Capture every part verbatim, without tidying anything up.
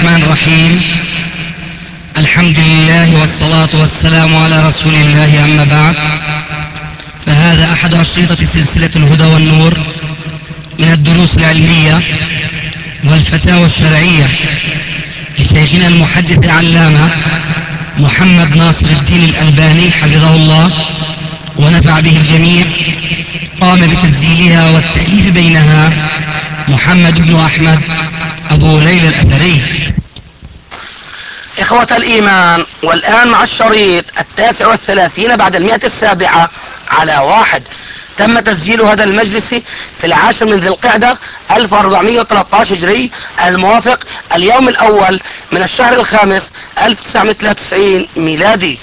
الرحمن الرحيم. الحمد لله والصلاة والسلام على رسول الله، أما بعد، فهذا أحد أشرطة سلسلة الهدى والنور من الدروس العلمية والفتاوى الشرعية لشيخنا المحدث العلامة محمد ناصر الدين الألباني حفظه الله ونفع به الجميع. قام بتسجيلها والتأليف بينها محمد بن أحمد أبو ليلى الأثري. إخوة الإيمان، والآن مع الشريط التاسع والثلاثين بعد المئة السابعة على واحد. تم تسجيل هذا المجلس في العاشر من ذي القعدة ألف وأربعمئة وثلاثة عشر هجري، الموافق اليوم الأول من الشهر الخامس ألف وتسعمئة وثلاثة وتسعين ميلادي.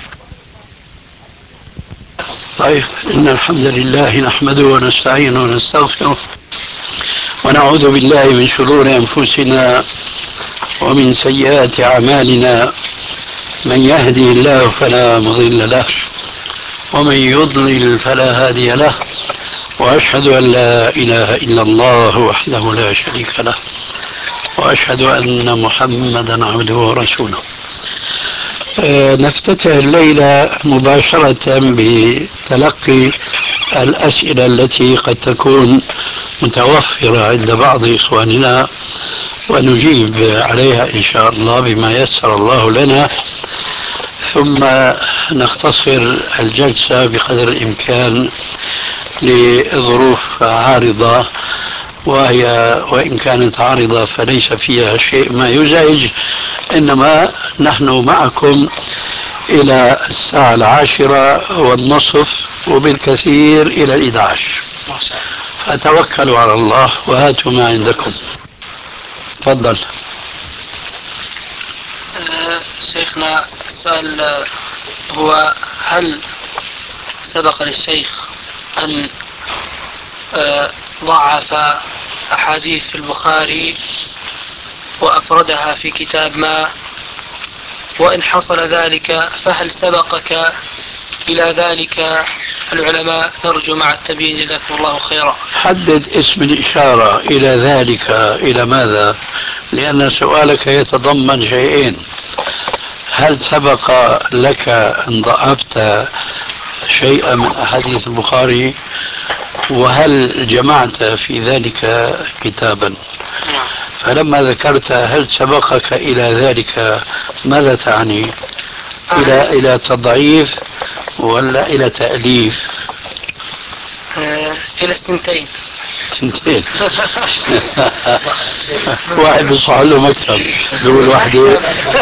طيب، إن الحمد لله نحمده ونستعينه ونستغفره ونعوذ بالله من شرور أنفسنا ومن سيئات أعمالنا. من يهدي الله فلا مضل له ومن يضلل فلا هادي له، وأشهد أن لا إله إلا الله وحده لا شريك له، وأشهد أن محمدا عبده ورسوله. أه نفتتح الليلة مباشرة بتلقي الأسئلة التي قد تكون متوفرة عند بعض إخواننا، ونجيب عليها إن شاء الله بما يسر الله لنا، ثم نختصر الجلسة بقدر الإمكان لظروف عارضة، وهي وإن كانت عارضة فليس فيها شيء ما يزعج، إنما نحن معكم إلى الساعة العاشرة والنصف وبالكثير إلى الإحدى عشر، فتوكلوا على الله وهاتوا ما عندكم. تفضل. أه شيخنا، السؤال هو: هل سبق للشيخ أن أه ضعف أحاديث في البخاري وأفردها في كتاب ما؟ وإن حصل ذلك فهل سبقك إلى ذلك العلماء؟ نرجو مع التبيين، جزاكم الله خيرا. حدد اسم الإشارة إلى ذلك، إلى ماذا؟ لأن سؤالك يتضمن شيئين: هل سبق لك أن ضعفت شيئا من أحاديث البخاري؟ وهل جمعت في ذلك كتابا؟ فلما ذكرت هل سبقك إلى ذلك، ماذا تعني؟ إلى إلى تضعيف ولا إلى تأليف؟ آه إلى السنتين. سنتين. واحد بيصح له مكتب بيقول واحدة.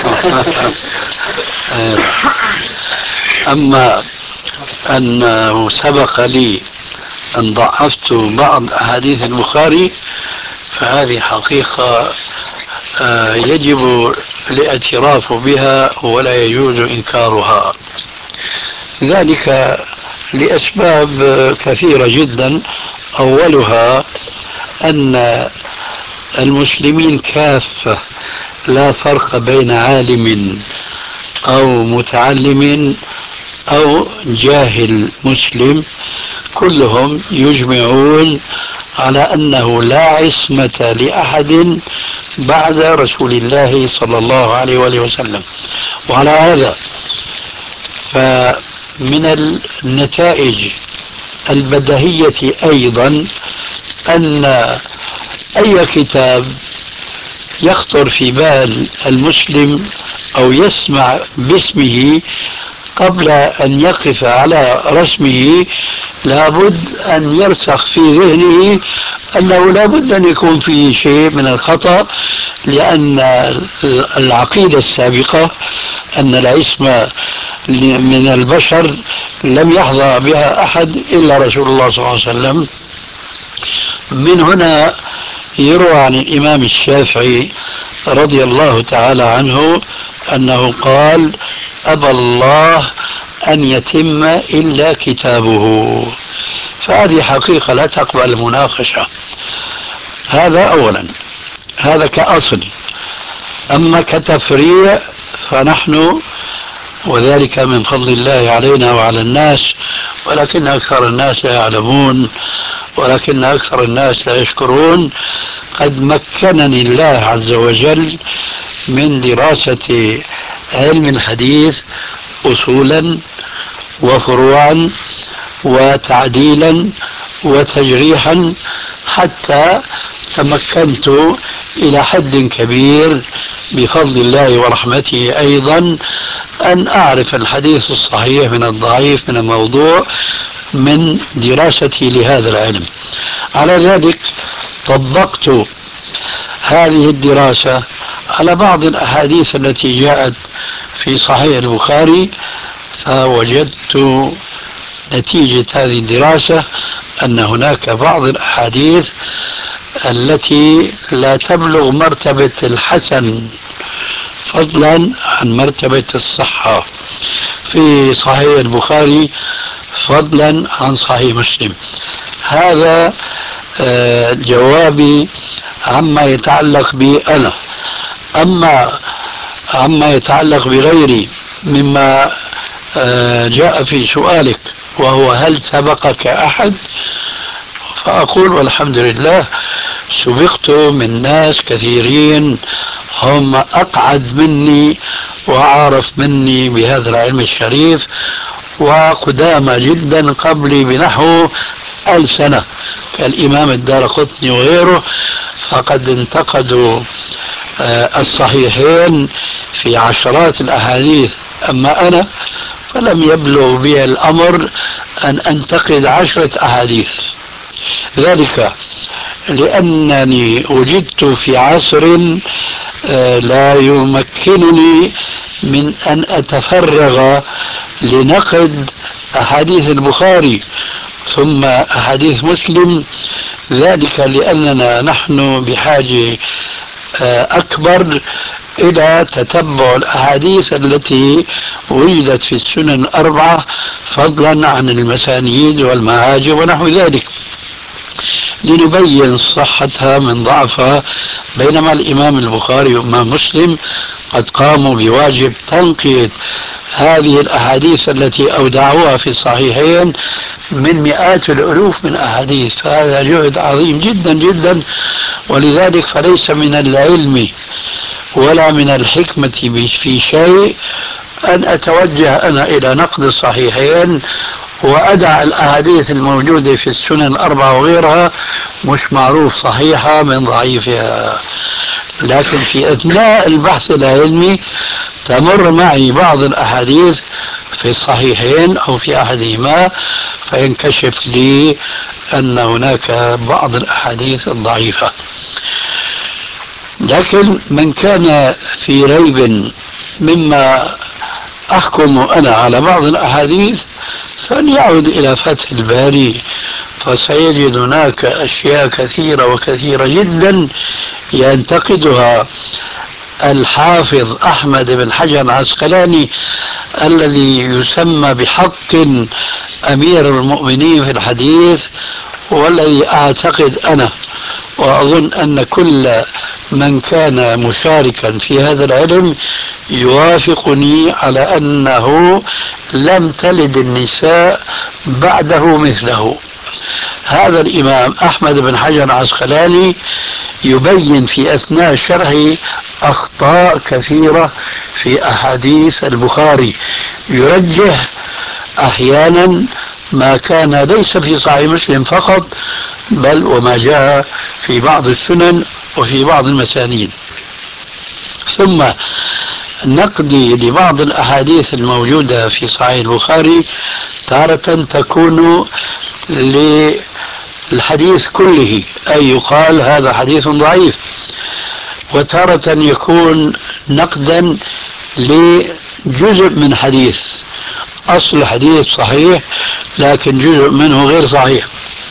أما أنه سبق لي أن ضعفت بعض أحاديث البخاري فهذه حقيقة يجب الاعتراف بها ولا يجوز إنكارها، ذلك لأسباب كثيرة جدا. أولها أن المسلمين كافة لا فرق بين عالم أو متعلم أو جاهل مسلم، كلهم يجمعون على أنه لا عصمة لأحد بعد رسول الله صلى الله عليه وآله وسلم. وعلى هذا فمن النتائج البديهية أيضا أن أي كتاب يخطر في بال المسلم أو يسمع باسمه قبل أن يقف على رسمه لابد أن يرسخ في ذهنه أنه لابد أن يكون فيه شيء من الخطأ، لأن العقيدة السابقة أن العصمة من البشر لم يحظى بها أحد إلا رسول الله صلى الله عليه وسلم. من هنا يروى عن الإمام الشافعي رضي الله تعالى عنه أنه قال: أبى الله أن يتم إلا كتابه. فهذه حقيقة لا تقبل المناقشة. هذا أولا، هذا كأصل. أما كتفريع فنحن، وذلك من فضل الله علينا وعلى الناس، ولكن أكثر الناس لا يعلمون، ولكن أكثر الناس لا يشكرون. قد مكنني الله عز وجل من دراسة علم الحديث أصولا وفروعا وتعديلا وتجريحا، حتى تمكنت إلى حد كبير بفضل الله ورحمته أيضا أن أعرف الحديث الصحيح من الضعيف من الموضوع من دراستي لهذا العلم. على ذلك طبقت هذه الدراسة على بعض الأحاديث التي جاءت في صحيح البخاري، فوجدت نتيجة هذه الدراسة أن هناك بعض الأحاديث التي لا تبلغ مرتبة الحسن فضلا عن مرتبة الصحة في صحيح البخاري فضلا عن صحيح مسلم. هذا آه جوابي عما يتعلق بي أنا. أما عما يتعلق بغيري مما آه جاء في سؤالك، وهو هل سبقك أحد، فأقول والحمد لله سبقت من ناس كثيرين هم أقعد مني وأعرف مني بهذا العلم الشريف، وقدامى جدا قبلي بنحو ألف سنة كالإمام الدارقطني وغيره، فقد انتقدوا الصحيحين في عشرات الأحاديث. أما أنا فلم يبلغ بي الأمر أن أنتقد عشرة أحاديث، ذلك لأنني وجدت في عصر لا يمكنني من أن أتفرغ لنقد أحاديث البخاري ثم أحاديث مسلم، ذلك لأننا نحن بحاجة أكبر إلى تتبع الأحاديث التي وجدت في السنن الأربعة فضلا عن المسانيد والمعاجم ونحو ذلك، لنبين صحتها من ضعفها. بينما الإمام البخاري والإمام مسلم قد قاموا بواجب تنقية هذه الأحاديث التي أودعوها في الصحيحين من مئات الألوف من أحاديث، فهذا جهد عظيم جدا جدا. ولذلك فليس من العلم ولا من الحكمة في شيء أن أتوجه أنا إلى نقد الصحيحين وأدع الأحاديث الموجودة في السنن الأربعة وغيرها مش معروف صحيحة من ضعيفها. لكن في أثناء البحث العلمي تمر معي بعض الأحاديث في الصحيحين أو في أحدهما، فينكشف لي أن هناك بعض الأحاديث الضعيفة. لكن من كان في ريب مما أحكم أنا على بعض الأحاديث فليعود إلى فتح الباري، فسيجد هناك أشياء كثيرة وكثيرة جدا ينتقدها الحافظ أحمد بن حجر العسقلاني الذي يسمى بحق أمير المؤمنين في الحديث، والذي أعتقد أنا وأظن أن كل من كان مشاركا في هذا العلم يوافقني على أنه لم تلد النساء بعده مثله. هذا الإمام أحمد بن حجر العسقلاني يبين في أثناء شرحه أخطاء كثيرة في أحاديث البخاري، يرجح أحيانا ما كان ليس في صحيح مسلم فقط بل وما جاء في بعض السنن وفي بعض المسانيد. ثم نقدي لبعض الأحاديث الموجودة في صحيح البخاري تارة تكون للحديث كله، أي يقال هذا حديث ضعيف، وتارة يكون نقدا لجزء من حديث، أصل الحديث صحيح لكن جزء منه غير صحيح.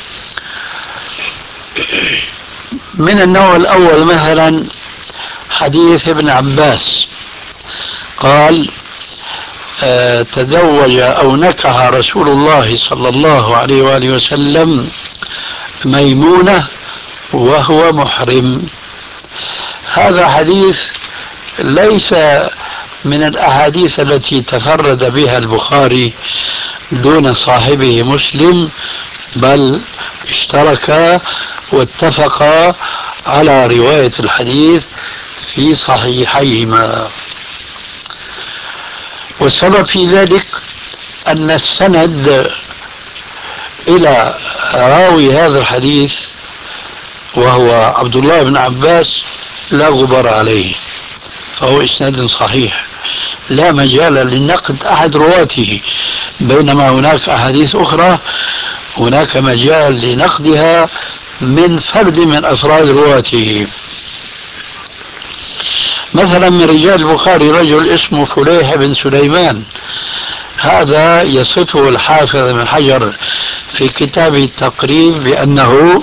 من النوع الأول مثلا حديث ابن عباس قال آه تزوج أو نكح رسول الله صلى الله عليه وآله وسلم ميمونة وهو محرم. هذا حديث ليس من الأحاديث التي تفرد بها البخاري دون صاحبه مسلم، بل اشتركا واتفقا على رواية الحديث في صحيحيهما. والسبب في ذلك أن السند إلى راوي هذا الحديث وهو عبد الله بن عباس لا غبار عليه، فهو إسناد صحيح لا مجال لنقد أحد رواته، بينما هناك أحاديث أخرى هناك مجال لنقدها من فرد من أفراد رواته. مثلا من رجال البخاري رجل اسمه فليح بن سليمان، هذا يصفه الحافظ بن حجر في كتاب التقريب بأنه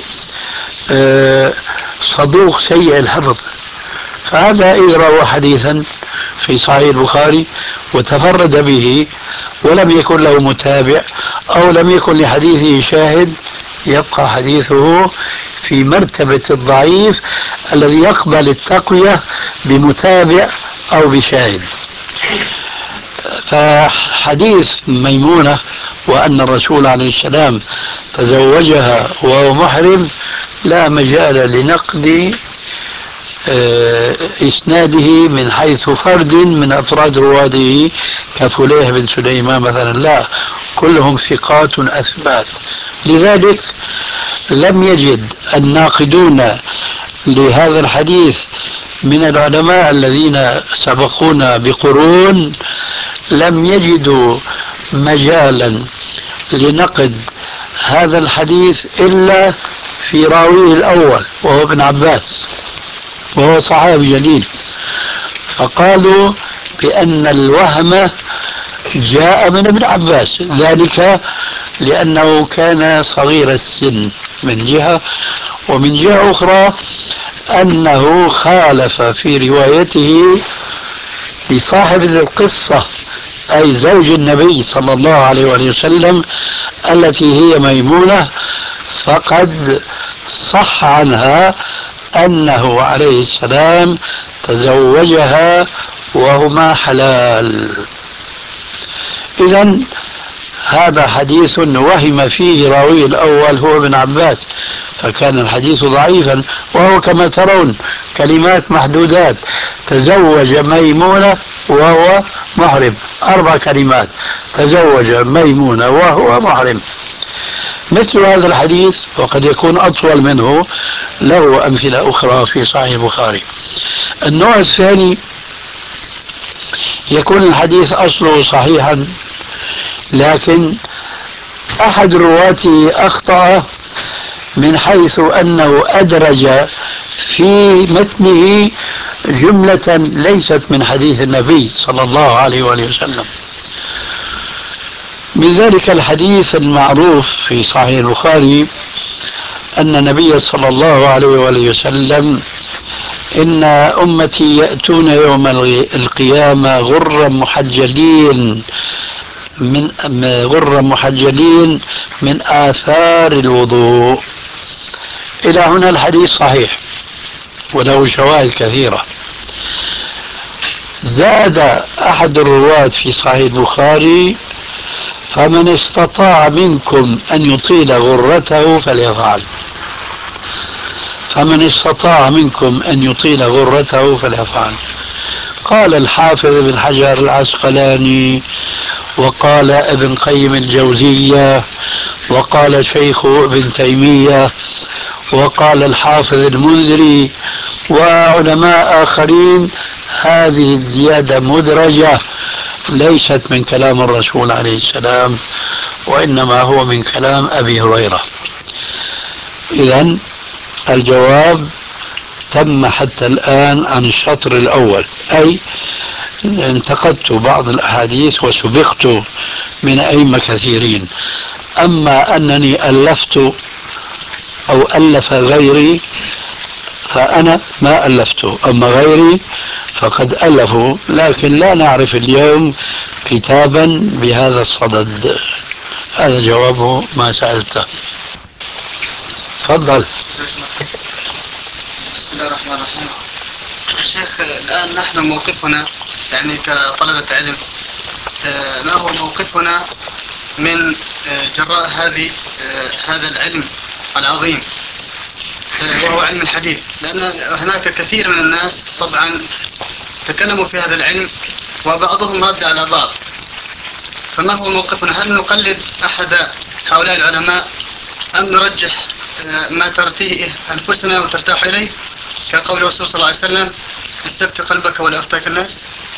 صدوق سيء الحفظ، فهذا إذا روى حديثا في صحيح البخاري وتفرد به ولم يكن له متابع أو لم يكن لحديثه شاهد يبقى حديثه في مرتبة الضعيف الذي يقبل التقوية بمتابع أو بشاهد. فحديث ميمونة وأن الرسول عليه السلام تزوجها وهو محرم لا مجال لنقد إسناده من حيث فرد من أفراد رواده كفليح بن سليمان مثلا، لا، كلهم ثقات أثبات. لذلك لم يجد الناقدون لهذا الحديث من العلماء الذين سبقونا بقرون لم يجدوا مجالا لنقد هذا الحديث إلا في راويه الأول وهو ابن عباس، وهو صحابي جليل، فقالوا بأن الوهم جاء من ابن عباس، ذلك لأنه كان صغير السن من جهة، ومن جهة أخرى أنه خالف في روايته لصاحب ذي القصة أي زوج النبي صلى الله عليه وسلم التي هي ميمونة، فقد صح عنها أنه عليه السلام تزوجها وهما حلال. إذن هذا حديث وهم فيه راوي الأول هو ابن عباس، فكان الحديث ضعيفا، وهو كما ترون كلمات محدودات: تزوج ميمونة وهو محرم، أربع كلمات: تزوج ميمونة وهو محرم. مثل هذا الحديث وقد يكون أطول منه له أمثلة أخرى في صحيح البخاري. النوع الثاني يكون الحديث أصله صحيحا لكن أحد رواته أخطأ من حيث أنه أدرج في متنه جملة ليست من حديث النبي صلى الله عليه وسلم. من ذلك الحديث المعروف في صحيح البخاري أن النبي صلى الله عليه وسلم: إن أمتي يأتون يوم القيامة غرا محجلين من غرا محجلين من آثار الوضوء. إلى هنا الحديث صحيح وله شواهد كثيرة. زاد أحد الرواة في صحيح البخاري: فمن استطاع منكم أن يطيل غرته فليفعل. فمن استطاع منكم أن يطيل غرته فليفعل. قال الحافظ بن حجر العسقلاني، وقال ابن قيم الجوزية، وقال شيخ ابن تيمية، وقال الحافظ المنذري وعلماء آخرين: هذه الزيادة مدرجة ليست من كلام الرسول عليه السلام، وإنما هو من كلام أبي هريرة. إذن الجواب تم حتى الآن عن الشطر الأول، أي انتقدت بعض الأحاديث وسبقت من أئمة كثيرين. أما أنني ألفت أو ألف غيري فأنا ما ألفته، أما غيري فقد ألفوا، لكن لا نعرف اليوم كتابا بهذا الصدد. هذا جواب ما سألته. تفضل. بسم الله الرحمن الرحيم. شيخ، الآن نحن موقفنا يعني كطلبة علم، ما هو موقفنا من جراء هذه هذا العلم العظيم؟ وهو علم الحديث، لأن هناك كثير من الناس طبعا تكلموا في هذا العلم وبعضهم رد على بعض، فما هو موقفنا؟ هل نقلد أحد هؤلاء العلماء أم نرجح ما ترتيه أنفسنا وترتاح إليه، كقول الرسول صلى الله عليه وسلم استفت قلبك ولا أفتاك الناس؟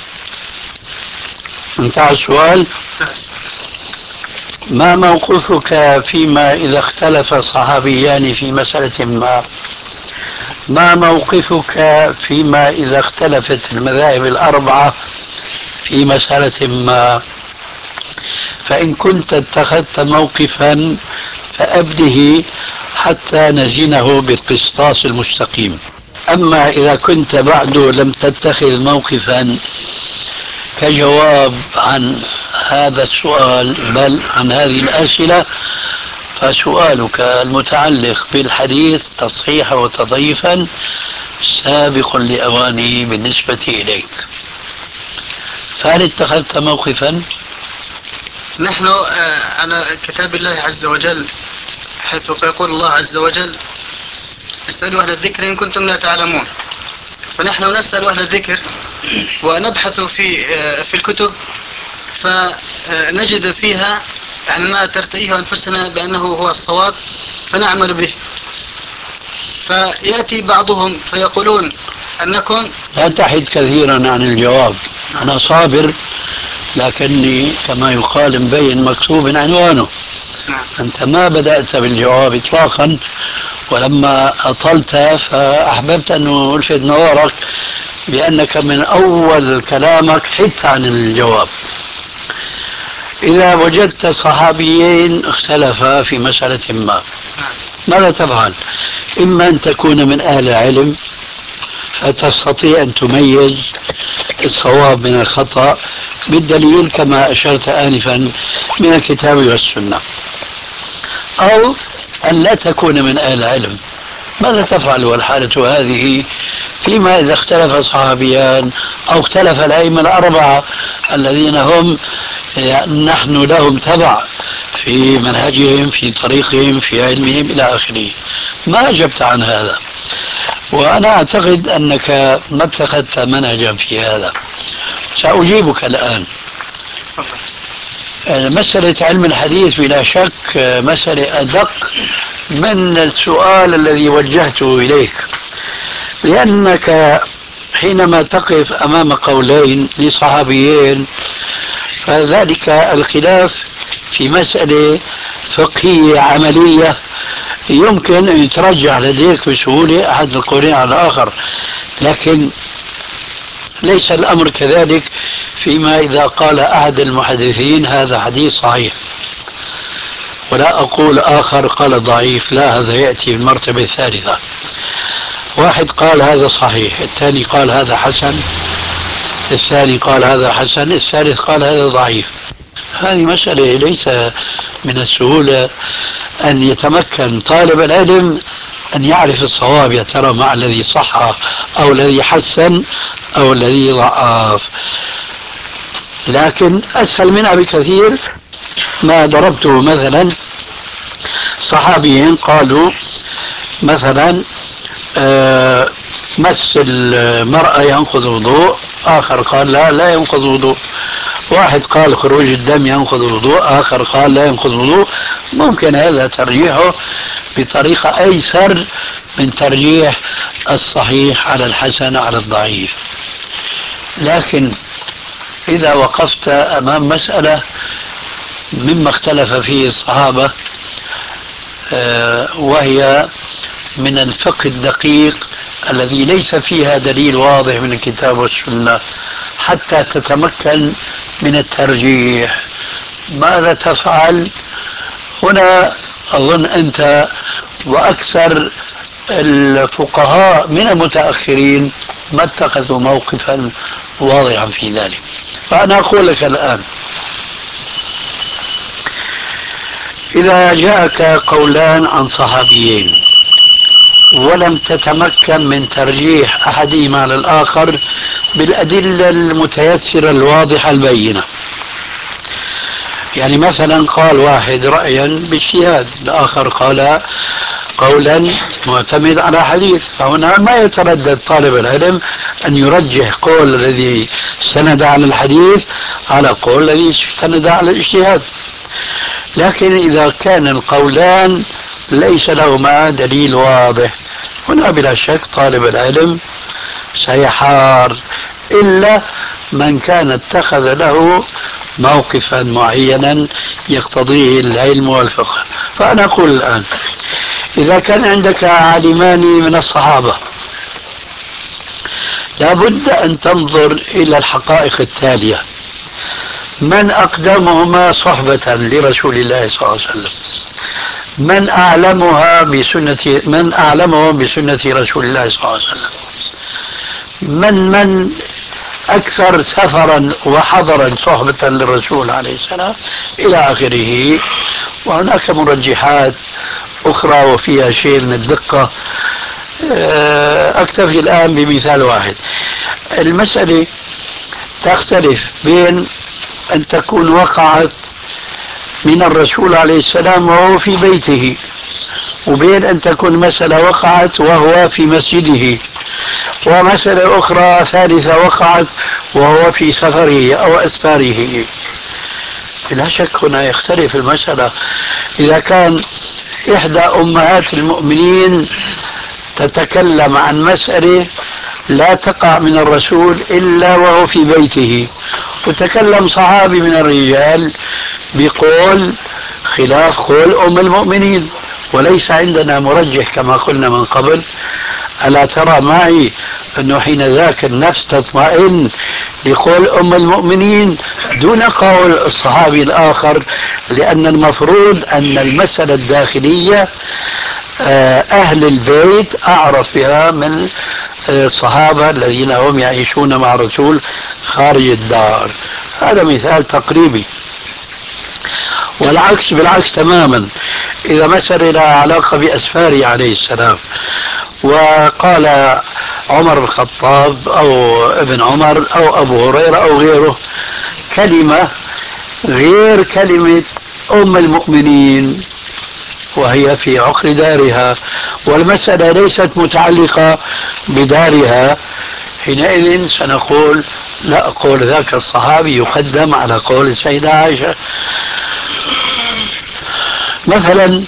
انتهى السؤال. تأس. ما موقفك فيما إذا اختلف صحابيان في مسألة ما؟ ما موقفك فيما إذا اختلفت المذاهب الأربعة في مسألة ما؟ فإن كنت اتخذت موقفا فأبده حتى نزنه بالقسطاس المستقيم. أما إذا كنت بعد لم تتخذ موقفا كجواب عن هذا السؤال بل عن هذه الأسئلة، فسؤالك المتعلق بالحديث تصحيحا وتضعيفا سابق لأوانه بالنسبة إليك. فهل اتخذت موقفا؟ نحن على كتاب الله عز وجل، حيث يقول الله عز وجل اسألوا أهل الذكر إن كنتم لا تعلمون، فنحن نسأل أهل الذكر ونبحث في في الكتب فنجد فيها يعني ما ترتئيه أنفسنا بأنه هو الصواب فنعمل به. فيأتي بعضهم فيقولون أنكم لا تحد كثيرا عن الجواب. أنا صابر لكني كما يقال مبين مكتوب عنوانه. نعم. أنت ما بدأت بالجواب إطلاقا، ولما أطلت فأحببت أن ألفت نظرك بأنك من أول كلامك حدت عن الجواب. إذا وجدت صحابيين اختلفا في مسألة ما ماذا تفعل؟ إما أن تكون من أهل العلم فتستطيع أن تميز الصواب من الخطأ بالدليل كما أشرت آنفا من الكتاب والسنة، أو أن لا تكون من أهل العلم. ماذا تفعل والحالة هذه فيما إذا اختلف صحابيان أو اختلف الأئمة الأربعة الذين هم نحن لهم تبع في منهجهم في طريقهم في علمهم إلى آخره؟ ما أجبت عن هذا، وأنا أعتقد أنك ما اتخذت منهجا في هذا. سأجيبك الآن. مسألة علم الحديث بلا شك مسألة أدق من السؤال الذي وجهته إليك، لأنك حينما تقف أمام قولين لصحابيين فذلك الخلاف في مسألة فقهية عملية يمكن أن يترجح لديك بسهولة أحد القولين على الآخر، لكن ليس الأمر كذلك فيما إذا قال أحد المحدثين هذا حديث صحيح ولا أقول آخر قال ضعيف، لا، هذا يأتي في المرتبة الثالثة. واحد قال هذا صحيح، الثاني قال هذا حسن، الثاني قال هذا حسن، الثالث قال هذا ضعيف. هذه مسألة ليس من السهولة أن يتمكن طالب العلم أن يعرف الصواب، يا ترى مع الذي صح أو الذي حسن أو الذي ضعف. لكن أسهل منها بكثير ما ضربته مثلا صحابيين قالوا مثلا آه مس المرأة ينقض وضوء، آخر قال لا لا ينقض وضوء، واحد قال خروج الدم ينقض الوضوء، آخر قال لا ينقض الوضوء. ممكن هذا ترجيحه بطريقة أيسر من ترجيح الصحيح على الحسن على الضعيف. لكن إذا وقفت أمام مسألة مما اختلف فيه الصحابة وهي من الفقه الدقيق الذي ليس فيها دليل واضح من الكتاب والسنة حتى تتمكن من الترجيح، ماذا تفعل؟ هنا أظن أنت وأكثر الفقهاء من المتأخرين ما اتخذوا موقفا واضحا في ذلك. فأنا أقول لك الآن إذا جاءك قولان عن صحابيين ولم تتمكن من ترجيح أحدهما على الآخر بالأدلة المتيسرة الواضحة البينة، يعني مثلا قال واحد رأيا باجتهاد، الآخر قال قولا معتمد على حديث. فهنا ما يتردد طالب العلم أن يرجح قول الذي استند على الحديث على قول الذي استند على الاجتهاد. لكن إذا كان القولان ليس لهما دليل واضح، هنا بلا شك طالب العلم سيحار، إلا من كان اتخذ له موقفا معينا يقتضيه العلم والفقه. فأنا أقول الآن إذا كان عندك عالمان من الصحابة لابد أن تنظر إلى الحقائق التالية: من أقدمهما صحبة لرسول الله صلى الله عليه وسلم؟ من أعلمها بسنة من أعلمهم بسنة رسول الله صلى الله عليه وسلم؟ من من أكثر سفرا وحضرا صحبة للرسول عليه السلام، إلى آخره. وهناك مرجحات أخرى وفيها شيء من الدقة. أكتفي الآن بمثال واحد. المسألة تختلف بين أن تكون وقعت من الرسول عليه السلام وهو في بيته، وبين أن تكون مسألة وقعت وهو في مسجده، ومسألة أخرى ثالثة وقعت وهو في سفره أو أسفاره. بلا شك هنا يختلف المسألة. إذا كان إحدى أمهات المؤمنين تتكلم عن مسألة لا تقع من الرسول إلا وهو في بيته، وتكلم صحابي من الرجال بقول خلاف قول أم المؤمنين، وليس عندنا مرجح كما قلنا من قبل، ألا ترى معي أنه حين ذاك النفس تطمئن لقول أم المؤمنين دون قول الصحابي الآخر، لأن المفروض أن المسألة الداخلية أهل البيت أعرف بها من الصحابة الذين هم يعيشون مع الرسول خارج الدار. هذا مثال تقريبي. والعكس بالعكس تماما. إذا مسألة لها علاقة بأسفاره عليه السلام، وقال عمر بن الخطاب أو ابن عمر أو أبو هريرة أو غيره كلمة غير كلمة أم المؤمنين وهي في عقر دارها، والمسألة ليست متعلقة بدارها، حينئذ سنقول لا، قول ذاك الصحابي يقدم على قول السيدة عائشة. مثلا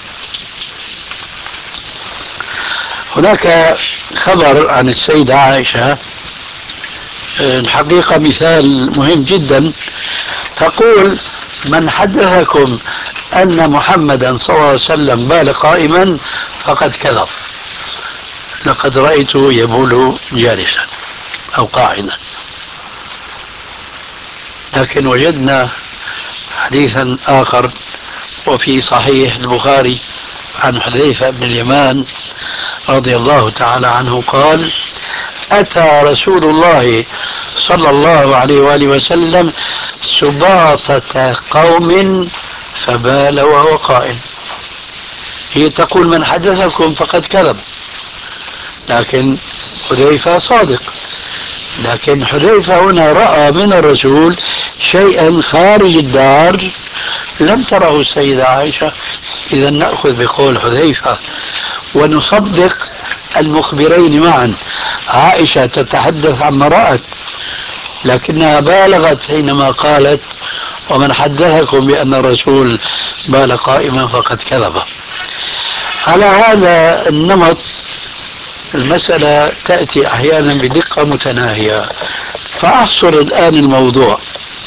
هناك خبر عن السيدة عائشة، الحقيقة مثال مهم جدا. تقول: من حدثكم أن محمدا صلى الله عليه وسلم بال قائما فقد كذب، لقد رأيته يبول جالسا أو قاعدا. لكن وجدنا حديثا آخر وفي صحيح البخاري عن حذيفة بن اليمان رضي الله تعالى عنه قال: أتى رسول الله صلى الله عليه وآله وسلم سباطة قوم فبال وهو قائم. هي تقول من حدثكم فقد كذب، لكن حذيفة صادق. لكن حذيفة هنا رأى من الرسول شيئا خارج الدار لم تره السيدة عائشة. إذا نأخذ بقول حذيفة ونصدق المخبرين معا. عائشة تتحدث عما رأت، لكنها بالغت حينما قالت: ومن حدثكم بأن الرسول بال قائما فقد كذب. على هذا النمط المسألة تأتي أحيانا بدقة متناهية. فأحصر الآن الموضوع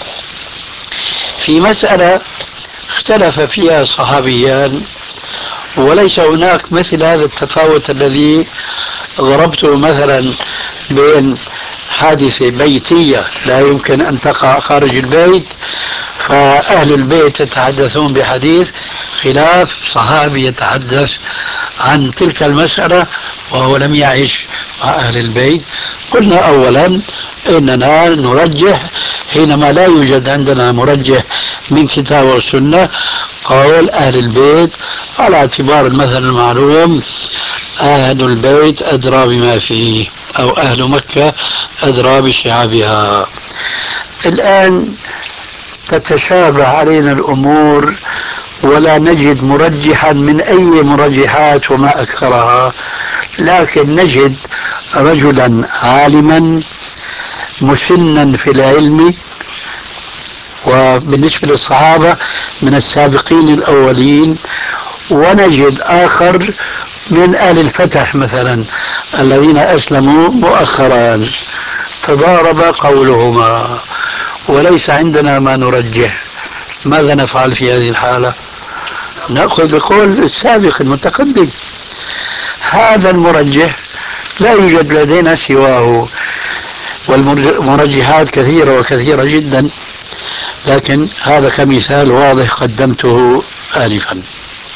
في مسألة اختلف فيها صحابيان، وليس هناك مثل هذا التفاوت الذي ضربته مثلا بين حادثة بيتية لا يمكن أن تقع خارج البيت، فأهل البيت يتحدثون بحديث، خلاف صحابي يتحدث عن تلك المسألة وهو لم يعيش مع أهل البيت. قلنا أولا إننا نرجح حينما لا يوجد عندنا مرجح من كتاب والسنة قول أهل البيت، على اعتبار المثل المعلوم: أهل البيت أدرى بما فيه، أو أهل مكة أدرى بشعابها. الآن تتشابه علينا الأمور ولا نجد مرجحا من أي مرجحات وما أكثرها، لكن نجد رجلا عالما مسنا في العلم، وبالنسبة للصحابة من السابقين الأولين، ونجد آخر من آل الفتح مثلا الذين أسلموا مؤخرا، تضارب قولهما وليس عندنا ما نرجح. ماذا نفعل في هذه الحالة؟ نأخذ بقول السابق المتقدم. هذا المرجح لا يوجد لدينا سواه، والمرجحات كثيرة وكثيرة جدا، لكن هذا كمثال واضح قدمته آنفا.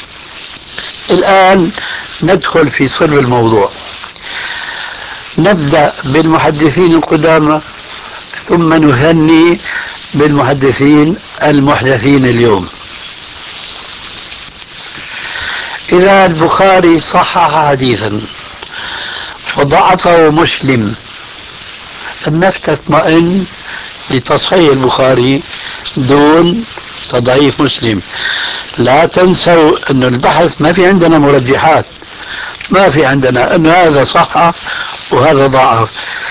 الآن ندخل في صلب الموضوع. نبدأ بالمحدثين القدامى ثم نثني بالمحدثين المحدثين اليوم. إذا البخاري صحح حديثا وضعفه مسلم، النفس تطمئن لتصحيح البخاري دون تضعيف مسلم. لا تنسوا أن البحث ما في عندنا مرجحات، ما في عندنا أن هذا صح وهذا ضعف.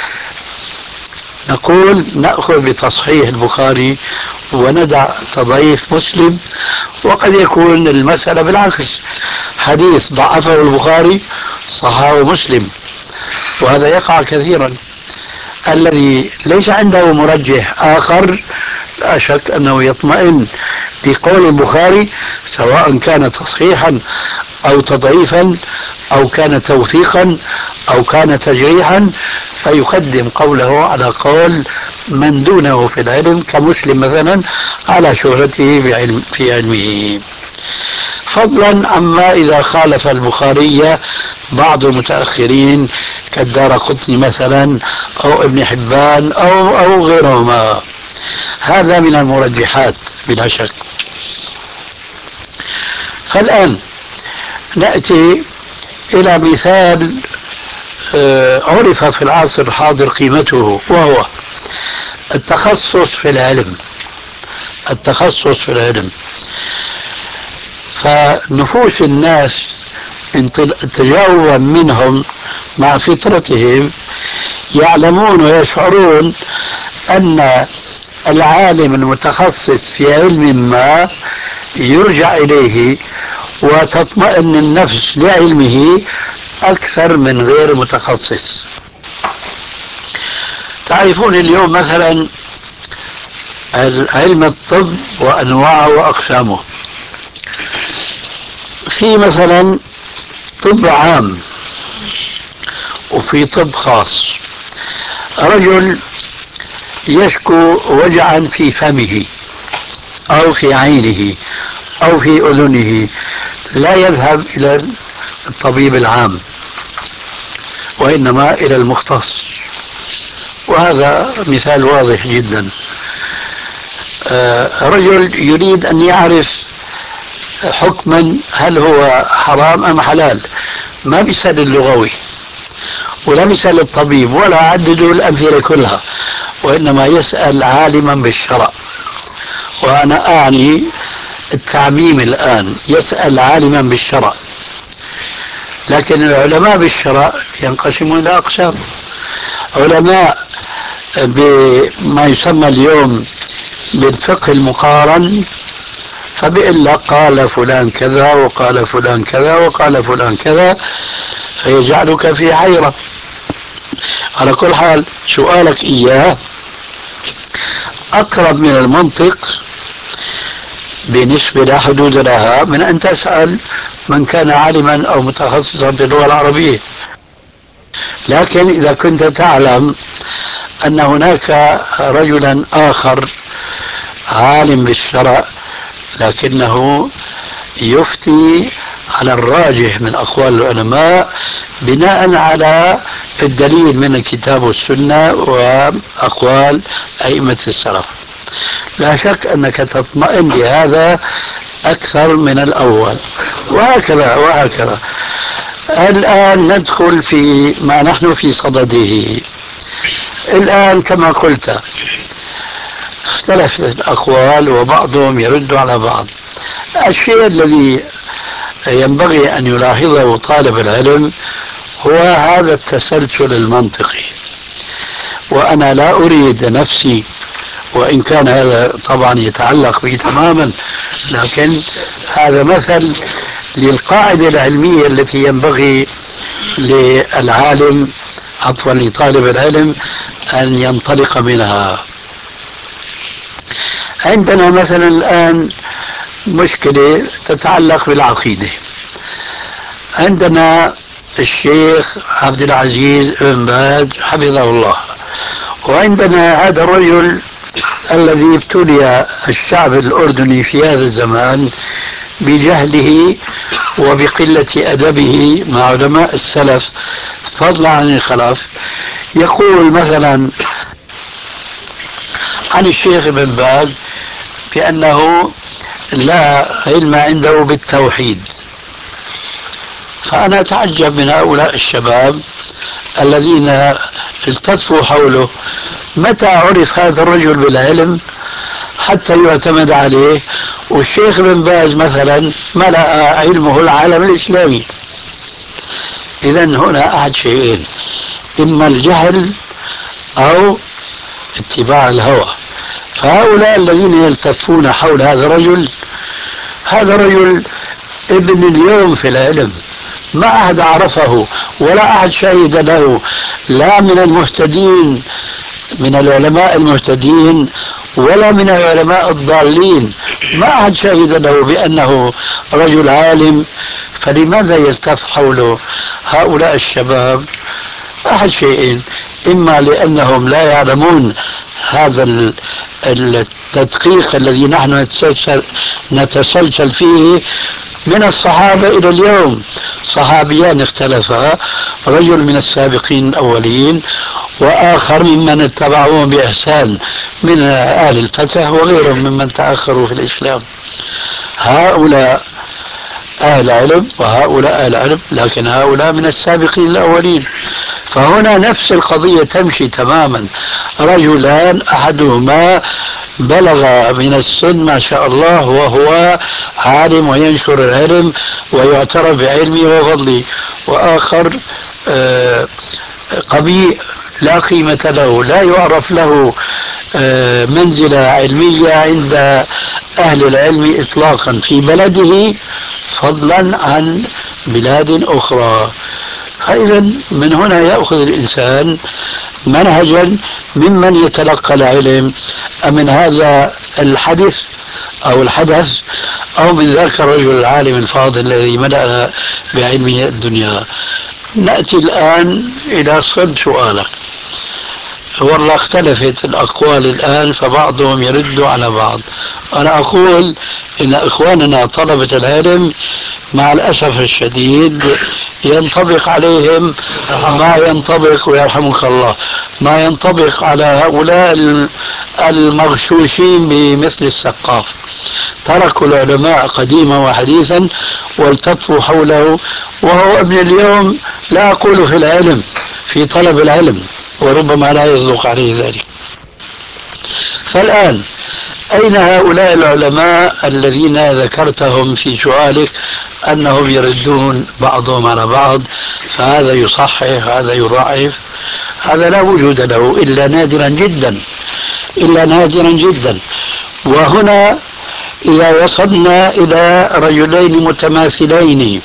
نقول نأخذ بتصحيح البخاري وندع تضعيف مسلم. وقد يكون المسألة بالعكس، حديث ضعفه البخاري صححه مسلم، وهذا يقع كثيرا. الذي ليس عنده مرجح آخر لا شك أنه يطمئن لقول البخاري، سواء كان تصحيحا أو تضعيفا أو كان توثيقا أو كان تجريحا، فيقدم قوله على قول من دونه في العلم كمسلم مثلا على شهرته بعلم في علمه، فضلا عما إذا خالف البخاري بعض المتأخرين كالدارقطني مثلا أو ابن حبان أو أو غيرهما. هذا من المرجحات بلا شك. فالآن نأتي إلى مثال عرف في العصر الحاضر قيمته، وهو التخصص في العلم. التخصص في العلم، فنفوس الناس تجاوبا منهم مع فطرتهم يعلمون ويشعرون أن العالم المتخصص في علم ما يرجع إليه وتطمئن النفس لعلمه أكثر من غير متخصص. تعرفون اليوم مثلا علم الطب وأنواعه وأقسامه. في مثلا طب عام وفي طب خاص. رجل يشكو وجعا في فمه أو في عينه أو في أذنه، لا يذهب إلى الطبيب العام وإنما إلى المختص، وهذا مثال واضح جدا. رجل يريد أن يعرف حكما هل هو حرام أم حلال، ما بيسأل اللغوي ولا بيسأل الطبيب ولا عددوا الأمثلة كلها، وإنما يسأل عالما بالشرع. وأنا أعني التعميم الآن، يسأل عالما بالشرع. لكن العلماء بالشرع ينقسمون إلى أقسام: علماء بما يسمى اليوم بالفقه المقارن، فبيقول لك قال فلان كذا وقال فلان كذا وقال فلان كذا، فيجعلك في حيرة. على كل حال سؤالك إياه أقرب من المنطق بنسبة لا حدود لها من أن تسأل من كان عالما أو متخصصا في اللغة العربية. لكن إذا كنت تعلم أن هناك رجلا آخر عالم بالشرع لكنه يفتي على الراجح من أقوال العلماء بناء على الدليل من الكتاب والسنة وأقوال أئمة السلف، لا شك أنك تطمئن لهذا أكثر من الأول، وهكذا وهكذا. الآن ندخل في ما نحن في صدده. الآن كما قلت اختلفت الأقوال وبعضهم يرد على بعض. الشيء الذي ينبغي أن يلاحظه طالب العلم هو هذا التسلسل المنطقي. وأنا لا أريد نفسي، وإن كان هذا طبعا يتعلق بي تماما، لكن هذا مثل للقاعدة العلمية التي ينبغي للعالم، عفوا لطالب العلم، أن ينطلق منها. عندنا مثلا الآن مشكلة تتعلق بالعقيدة. عندنا الشيخ عبد العزيز بن باز حفظه الله، وعندنا هذا الرجل الذي ابتلي الشعب الأردني في هذا الزمان بجهله وبقلة أدبه مع علماء السلف فضلا عن الخلف. يقول مثلا عن الشيخ ابن باز بأنه لا علم عنده بالتوحيد. فأنا أتعجب من هؤلاء الشباب الذين التفوا حوله، متى عرف هذا الرجل بالعلم حتى يعتمد عليه؟ والشيخ ابن باز مثلا ملأ علمه العالم الإسلامي. إذا هنا أحد شيئين: إما الجهل أو اتباع الهوى. فهؤلاء الذين يلتفون حول هذا الرجل، هذا الرجل ابن اليوم في العلم، ما أحد عرفه ولا أحد شهد له، لا من المهتدين من العلماء المهتدين ولا من العلماء الضالين، ما أحد شهد له بأنه رجل عالم. فلماذا يلتف حوله هؤلاء الشباب؟ أحد شيئين: إما لأنهم لا يعلمون هذا التدقيق الذي نحن نتسلسل, نتسلسل فيه من الصحابة إلى اليوم. صحابيان اختلفا، رجل من السابقين الأولين وآخر ممن اتبعوهم بإحسان من أهل الفتح وغيرهم ممن تأخروا في الإسلام. هؤلاء أهل علم وهؤلاء أهل علم، لكن هؤلاء من السابقين الأولين. فهنا نفس القضية تمشي تماما. رجلان أحدهما بلغ من السن ما شاء الله وهو عالم وينشر العلم ويعترف بعلمه وفضله، وآخر آه قبيح لا قيمة له، لا يعرف له آه منزلة علمية عند أهل العلم إطلاقا في بلده، فضلا عن بلاد أخرى. فإذا من هنا يأخذ الإنسان منهجا ممن يتلقى العلم، من هذا الحدث أو الحدث أو من ذاك الرجل العالم الفاضل الذي ملأ بعلمه الدنيا. نأتي الآن إلى صلب سؤالك. والله اختلفت الأقوال الآن، فبعضهم يرد على بعض. أنا أقول إن إخواننا طلبة العلم مع الأسف الشديد ينطبق عليهم ما ينطبق، ويرحمك الله، ما ينطبق على هؤلاء المغشوشين بمثل السقاف. تركوا العلماء قديما وحديثا والتفوا حوله، وهو ابن اليوم، لا أقول في العلم، في طلب العلم، وربما لا يصدق عليه ذلك. فالآن أين هؤلاء العلماء الذين ذكرتهم في سؤالك أنهم يردون بعضهم على بعض، فهذا يصحح هذا يضعف؟ هذا لا وجود له إلا نادرا جدا، إلا نادرا جدا. وهنا إذا وصلنا إلى رجلين متماثلين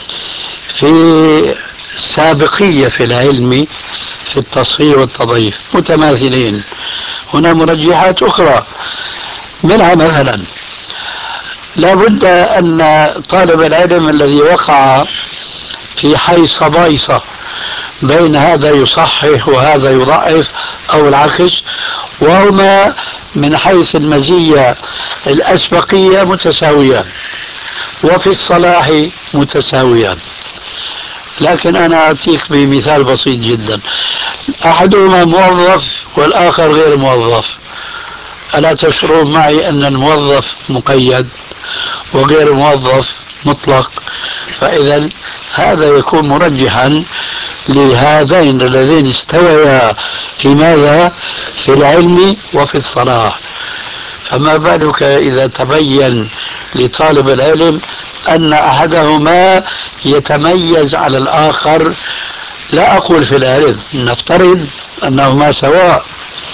في سابقية في العلم في التصحيح والتضعيف، متماثلين، هنا مرجحات أخرى. منها مثلا لا بد أن طالب العلم الذي وقع في حيص بايصة بين هذا يصحح وهذا يضعف أو العكس، وهما من حيث المزية الأسبقية متساويان وفي الصلاح متساويان. لكن أنا أعطيك بمثال بسيط جدا: أحدهما موظف والآخر غير موظف. ألا تشعرون معي أن الموظف مقيد وغير الموظف مطلق؟ فإذا هذا يكون مرجحا لهذين اللذين استويا في ماذا؟ في العلم وفي الصلاح. فما بالك إذا تبين لطالب العلم أن أحدهما يتميز على الآخر، لا أقول في العلم، نفترض أنهما سواء،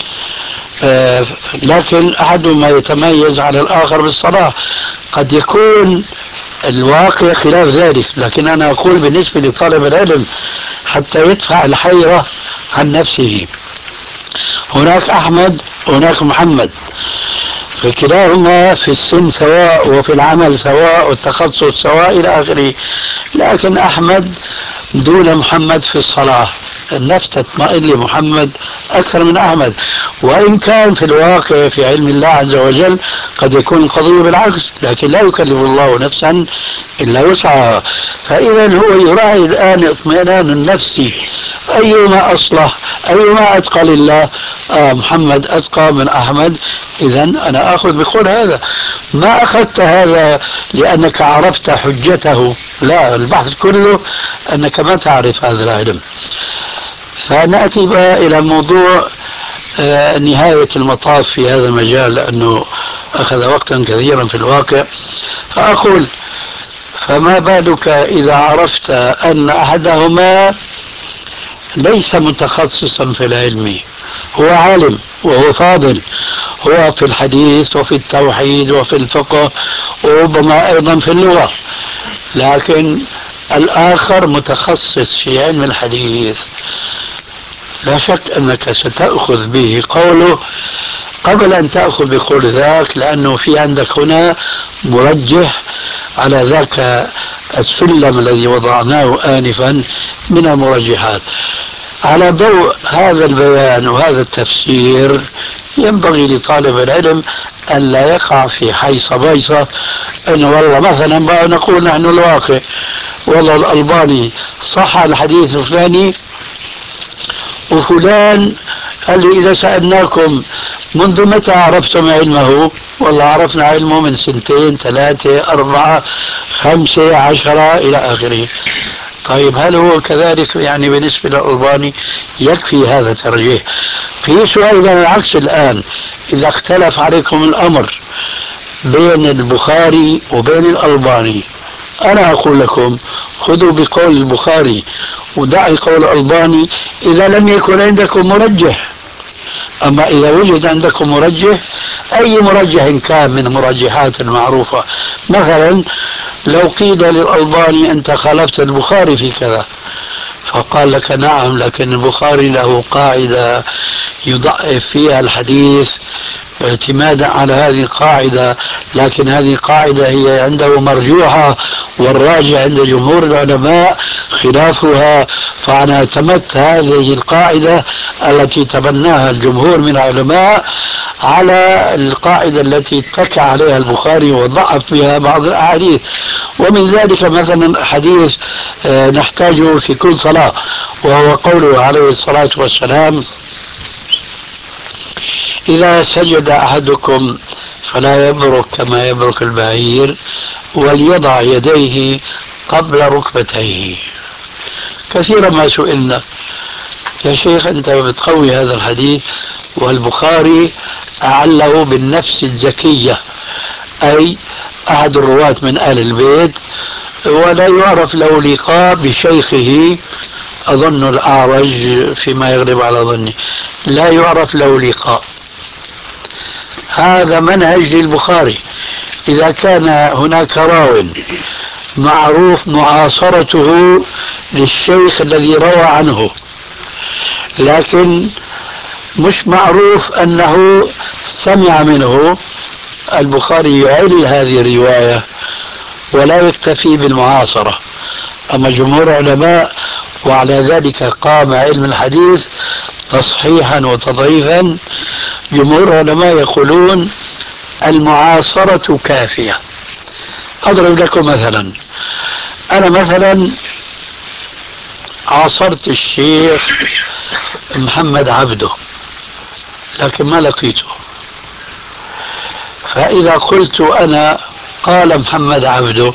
آه لكن أحدهما يتميز على الآخر بالصلاة. قد يكون الواقع خلاف ذلك، لكن أنا أقول بالنسبة لطالب العلم حتى يدفع الحيرة عن نفسه. هناك أحمد وهناك محمد، فكلاهما في السن سواء وفي العمل سواء والتخصص سواء إلى آخره، لكن أحمد دون محمد في الصلاة، النفس تطمئن لمحمد أكثر من أحمد، وإن كان في الواقع في علم الله عز وجل قد يكون القضية بالعكس، لكن لا يكلف الله نفسا إلا وسعها. فإذا هو يراعي الآن اطمئنان النفس، أيما أصلح، أيما أتقى لله. آه محمد أتقى من أحمد، إذا أنا أخذ بقول هذا. ما أخذت هذا لأنك عرفت حجته، لا، البحث كله أنك ما تعرف هذا العلم. فنأتي بقى إلى موضوع آه نهاية المطاف في هذا المجال، لأنه أخذ وقتا كثيرا في الواقع. فأقول: فما بالك إذا عرفت أن أحدهما ليس متخصصا في العلم، هو عالم وهو فاضل، هو في الحديث وفي التوحيد وفي الفقه وربما أيضا في اللغة، لكن الآخر متخصص في علم الحديث، لا شك أنك ستأخذ به قوله قبل أن تأخذ بقول ذاك، لأنه في عندك هنا مرجح على ذاك السلم الذي وضعناه آنفا من المرجحات. على ضوء هذا البيان وهذا التفسير ينبغي لطالب العلم أن لا يقع في حيص بيصة، أنه والله مثلا ما نقول نحن الواقع، والله الألباني صح الحديث الفلاني، وفلان قال لي إذا سألناكم منذ متى عرفتم علمه؟ والله عرفنا علمه من سنتين ثلاثة أربعة خمسة عشرة إلى آخره. طيب هل هو كذلك يعني بالنسبة للألباني؟ يكفي هذا ترجيح. في سؤال العكس الآن، إذا اختلف عليكم الأمر بين البخاري وبين الألباني، أنا أقول لكم خذوا بقول البخاري ودعي قول الألباني إذا لم يكن عندكم مرجح. أما إذا وجد عندكم مرجح، أي مرجح كان من مرجحات المعروفة، مثلا لو قيل للألباني أنت خالفت البخاري في كذا، فقال لك نعم، لكن البخاري له قاعدة يضعف فيها الحديث اعتمادا على هذه القاعدة، لكن هذه القاعدة هي عنده مرجوحة، والراجع عند جمهور العلماء خلافها، فأنا اعتمدت هذه القاعدة التي تبناها الجمهور من العلماء على القاعدة التي اتكى عليها البخاري وضعف بها بعض الأحاديث. ومن ذلك مثلا حديث نحتاجه في كل صلاة، وهو قوله عليه الصلاة والسلام: إذا سجد أحدكم فلا يبرك كما يبرك البعير، وليضع يديه قبل ركبتيه. كثيرا ما سئلنا: يا شيخ أنت بتقوي هذا الحديث، والبخاري أعله بالنفس الزكية، أي أحد الرواة من أهل البيت، ولا يعرف له لقاء بشيخه، أظن الأعرج فيما يغلب على ظني، لا يعرف له لقاء. هذا منهج للبخاري. إذا كان هناك راو معروف معاصرته للشيخ الذي روى عنه، لكن مش معروف أنه سمع منه، البخاري يعل هذه الرواية ولا يكتفي بالمعاصرة. أما جمهور العلماء، وعلى ذلك قام علم الحديث تصحيحا وتضعيفا، جمهور العلماء يقولون المعاصرة كافية. أضرب لكم مثلا، أنا مثلا عاصرت الشيخ محمد عبده لكن ما لقيته، فإذا قلت أنا قال محمد عبده،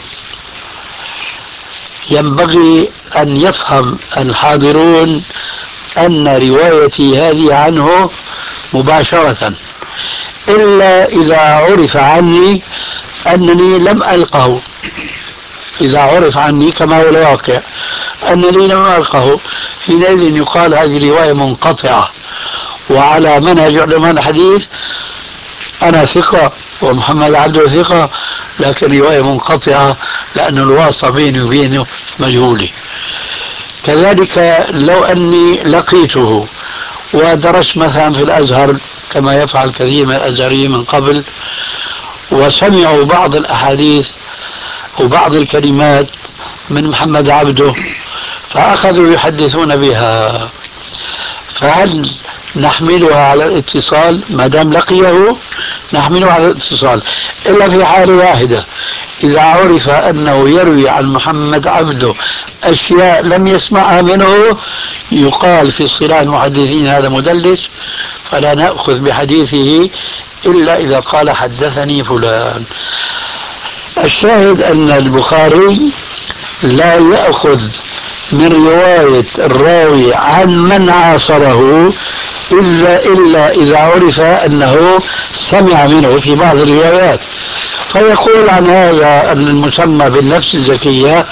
ينبغي أن يفهم الحاضرون أن روايتي هذه عنه مباشرة، إلا إذا عرف عني أنني لم ألقه، إذا عرف عني كما هو الواقع أنني لم ألقه، حينئذ يقال هذه رواية منقطعة. وعلى منهج علماء الحديث أنا ثقة ومحمد عبده ثقة، لكن رواية منقطعة لأن الواسطة بيني وبينه مجهولة. كذلك لو أني لقيته ودرست مثلا في الأزهر كما يفعل كثير من الأزهريين من قبل، وسمعوا بعض الأحاديث وبعض الكلمات من محمد عبده فأخذوا يحدثون بها، فهل نحملها على الاتصال؟ ما دام لقيه نحمله على الاتصال، إلا في حالة واحدة، إذا عرف أنه يروي عن محمد عبده أشياء لم يسمعها منه يقال في اصطلاح المحدثين هذا مدلس، فلا نأخذ بحديثه إلا إذا قال حدثني فلان. الشاهد أن البخاري لا يأخذ من رواية الراوي عن من عاصره إلا, إلا إذا عرف أنه سمع منه في بعض الروايات، فيقول عن هذا المسمى بالنفس الزكية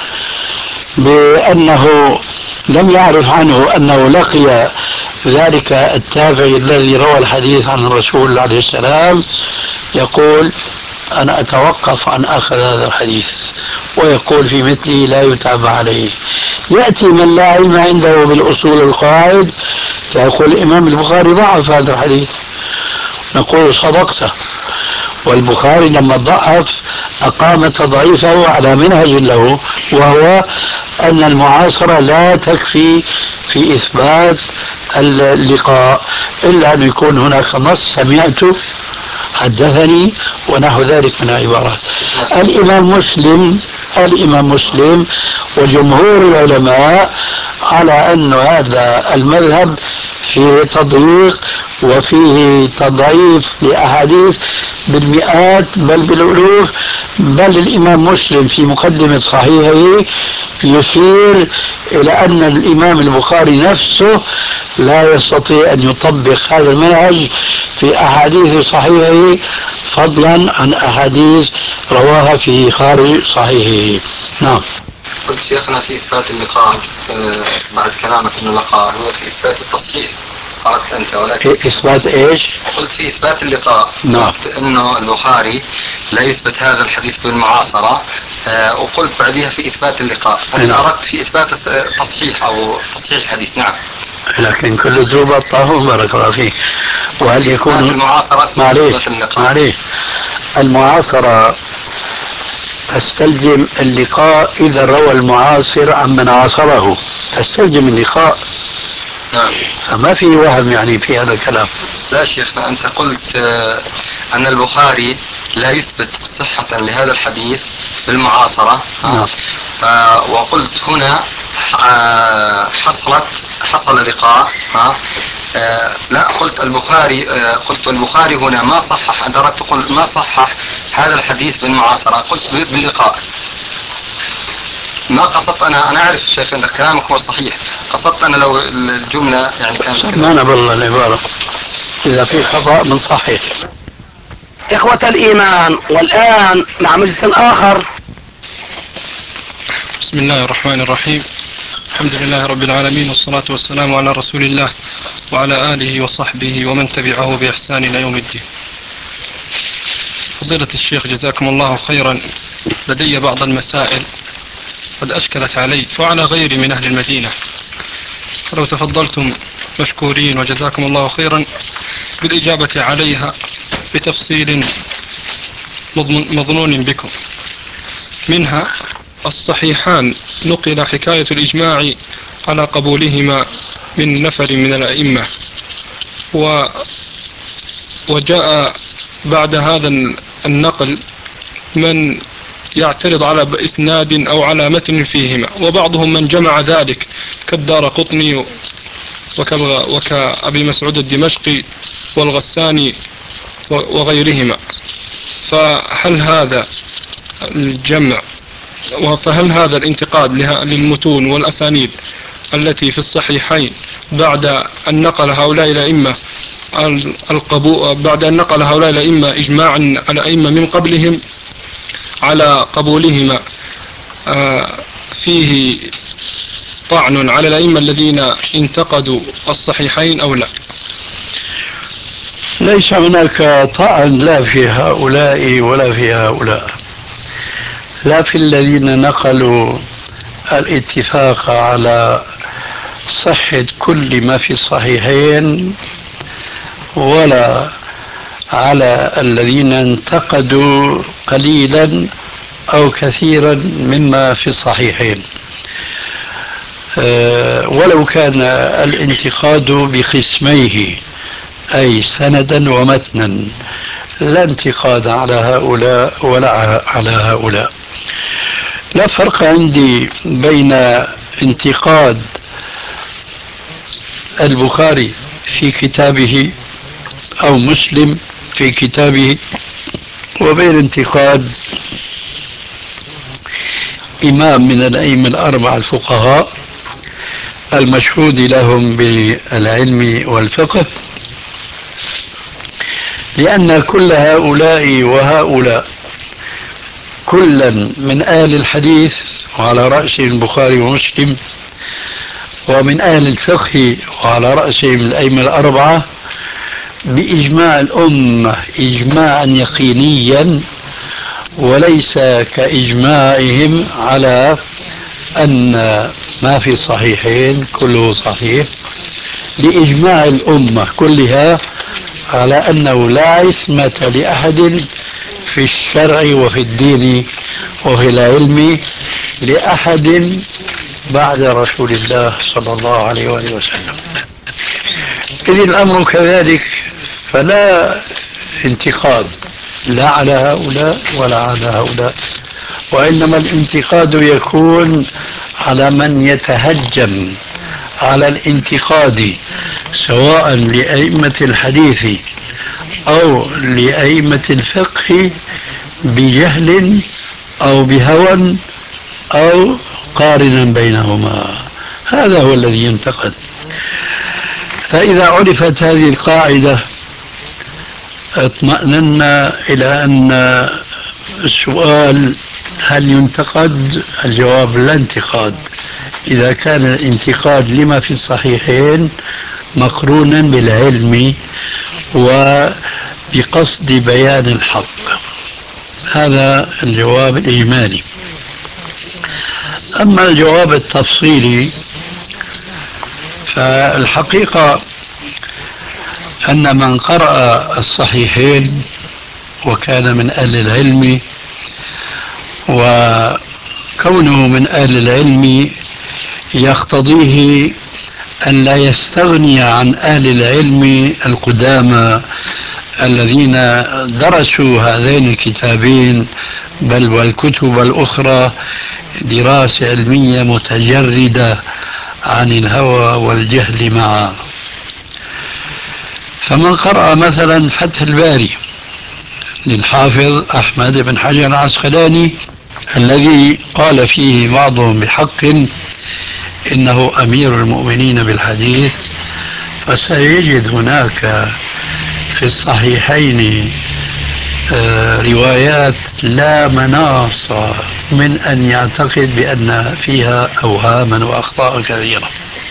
بأنه لم يعرف عنه أنه لقي ذلك التابعي الذي روى الحديث عن الرسول عليه السلام، يقول أنا أتوقف عن أخذ هذا الحديث، ويقول في مثله لا يتابع عليه. يأتي من لا علم عنده بالأصول القواعد فيقول الإمام البخاري ضعف هذا الحديث، نقول صدقت، والبخاري لما ضعف أقام تضعيفه على منهج له، وهو أن المعاصرة لا تكفي في إثبات اللقاء إلا أن يكون هناك نص سمعته حدثني ونحو ذلك من العبارات. الإمام مسلم الإمام مسلم وجمهور العلماء على أن هذا المذهب فيه تضييق وفيه تضعيف لأحاديث بالمئات بل بالألوف، بل الإمام مسلم في مقدمة صحيحه يشير إلى أن الإمام البخاري نفسه لا يستطيع أن يطبق هذا المنهج في أحاديث صحيحه فضلا عن أحاديث رواها في خارج صحيحه. نعم. قلت شيخنا في إثبات اللقاء آه بعد كلامك أنه اللقاء هو في إثبات التصحيح، قالت أنت، ولكن إثبات إيش؟ قلت في إثبات اللقاء. نعم. قلت أنه البخاري لا يثبت هذا الحديث بالمعاصرة، آه وقلت بعدها في إثبات اللقاء، أنت نعم. أردت في إثبات تصحيح أو تصحيح الحديث. نعم. لكن كل ذوب الطاهون بارك الله فيك. وهل يكون المعاصرة معليش معليش المعاصرة تستلزم اللقاء إذا روى المعاصر عن من عاصره، تستلزم اللقاء. نعم. فما في وهم يعني في هذا الكلام. لا شيخنا، أنت قلت آه أن البخاري لا يثبت صحة لهذا الحديث بالمعاصرة. نعم. آه وقلت هنا آه حصلت حصل لقاء. آه آه لا قلت البخاري آه قلت البخاري هنا ما صحح، أنت أردت تقول ما صحح هذا الحديث بالمعاصرة، قلت باللقاء. ما قصدت أنا أنا أعرف شيخ أن كلامك هو صحيح، قصدت أنا لو الجملة يعني كانت ما أنا بالله العبارة إذا في خطأ من صحيح. إخوة الإيمان، والآن مع مجلس آخر. بسم الله الرحمن الرحيم، الحمد لله رب العالمين، والصلاة والسلام على رسول الله وعلى آله وصحبه ومن تبعه بإحسان إلى يوم الدين. فضيلة الشيخ جزاكم الله خيرا، لدي بعض المسائل قد أشكلت علي وعلى غيري من أهل المدينة، فلو تفضلتم مشكورين وجزاكم الله خيرا بالإجابة عليها بتفصيل مظنون بكم. منها الصحيحان نقل حكاية الإجماع على قبولهما من نفر من الأئمة، و وجاء بعد هذا النقل من يعترض على إسناد أو على متن فيهما، وبعضهم من جمع ذلك كالدارقطني وكأبي مسعود الدمشقي والغساني وغيرهما. فهل هذا الجمع فهل هذا الانتقاد للمتون والأسانيد التي في الصحيحين بعد أن نقل هؤلاء الأئمة القبول بعد أن نقل هؤلاء الأئمة إجماعا على أئمة من قبلهم، على قبولهما فيه طعن على الأئمة الذين انتقدوا الصحيحين أو لا؟ ليس هناك طعن لا في هؤلاء ولا في هؤلاء، لا في الذين نقلوا الاتفاق على صحة كل ما في الصحيحين، ولا على الذين انتقدوا قليلا أو كثيرا مما في الصحيحين. أه ولو كان الانتقاد بقسميه، أي سندا ومتنا، لا انتقاد على هؤلاء ولا على هؤلاء. لا فرق عندي بين انتقاد البخاري في كتابه أو مسلم في كتابه وبين انتقاد إمام من الأئمة الأربعة الفقهاء المشهود لهم بالعلم والفقه، لأن كل هؤلاء وهؤلاء كلا من أهل الحديث وعلى رأسهم البخاري ومسلم، ومن أهل الفقه وعلى رأسهم الأئمة الأربعة، بإجماع الأمة إجماعا يقينيا، وليس كإجماعهم على أن ما في الصحيحين كله صحيح، بإجماع الأمة كلها على أنه لا عصمة لأحد في الشرع وفي الدين وفي العلم لأحد بعد رسول الله صلى الله عليه وآله وسلم. إذ الأمر كذلك، فلا انتقاد لا على هؤلاء ولا على هؤلاء، وإنما الانتقاد يكون على من يتهجم على الانتقاد، سواء لأئمة الحديث أو لأئمة الفقه بجهل أو بهوى أو قارنا بينهما، هذا هو الذي ينتقد. فإذا عرفت هذه القاعدة اطمأننا إلى أن السؤال هل ينتقد؟ الجواب لا انتقاد، إذا كان الانتقاد لما في الصحيحين مقرونا بالعلم وبقصد بيان الحق. هذا الجواب الإجمالي. أما الجواب التفصيلي فالحقيقة أن من قرأ الصحيحين وكان من أهل العلم، وكونه من أهل العلم يقتضيه أن لا يستغني عن أهل العلم القدامى الذين درسوا هذين الكتابين بل والكتب الأخرى دراسة علمية متجردة عن الهوى والجهل معا. فمن قرأ مثلا فتح الباري للحافظ أحمد بن حجر العسقلاني الذي قال فيه بعضهم بحق إنه أمير المؤمنين بالحديث، فسيجد هناك في الصحيحين روايات لا مناص من أن يعتقد بأن فيها أوهاما وأخطاء كثيرة.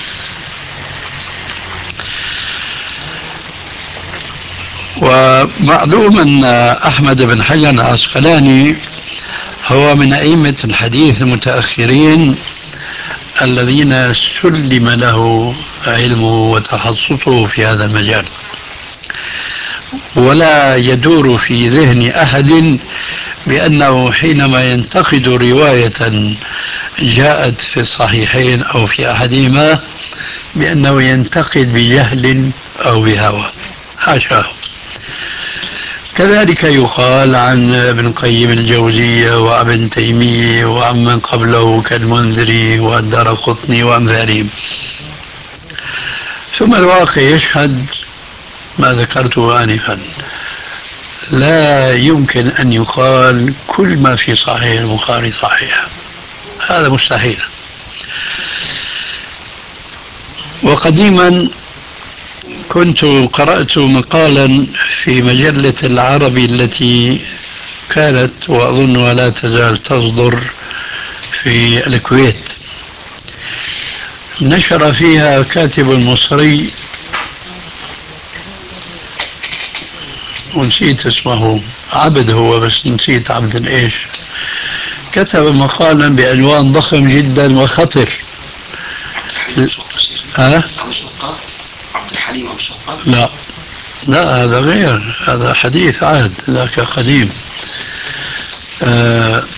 ومعلوم أن أحمد بن حجر العسقلاني هو من أئمة الحديث المتأخرين الذين سلم له علمه وتخصصه في هذا المجال، ولا يدور في ذهن أحد بأنه حينما ينتقد رواية جاءت في الصحيحين أو في أحدهما بأنه ينتقد بجهل أو بهوى، حاشاه. كذلك يقال عن ابن القيم الجوزية وابن تيمية وعمن قبله كالمنذري والدارقطني وأمثالهم. ثم الواقع يشهد ما ذكرته آنفا، لا يمكن أن يقال كل ما في صحيح البخاري صحيح، هذا مستحيل. وقديما كنت قرأت مقالا في مجلة العربي التي كانت وأظنها لا تزال تصدر في الكويت، نشر فيها كاتب مصري ونسيت اسمه، عبد هو بس نسيت عبد ايش، كتب مقالا بعنوان ضخم جدا وخطر. أه؟ عبد الحليم أبو شقة؟ لا لا، هذا غير، هذا حديث عهد، ذاك قديم. آه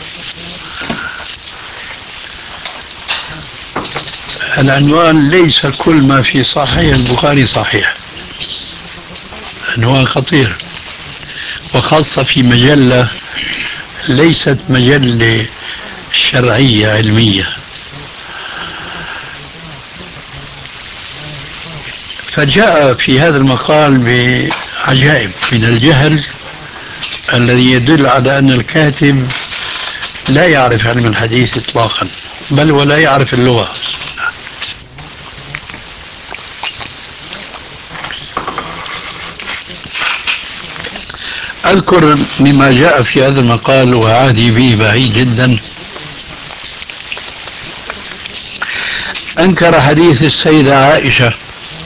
العنوان ليس كل ما في صحيح البخاري صحيح، عنوان خطير، وخاصة في مجلة ليست مجلة شرعية علمية. فجاء في هذا المقال بعجائب من الجهل الذي يدل على أن الكاتب لا يعرف علم الحديث إطلاقا، بل ولا يعرف اللغة. أذكر مما جاء في هذا المقال وعهدي به بعيد جدا. أنكر حديث السيدة عائشة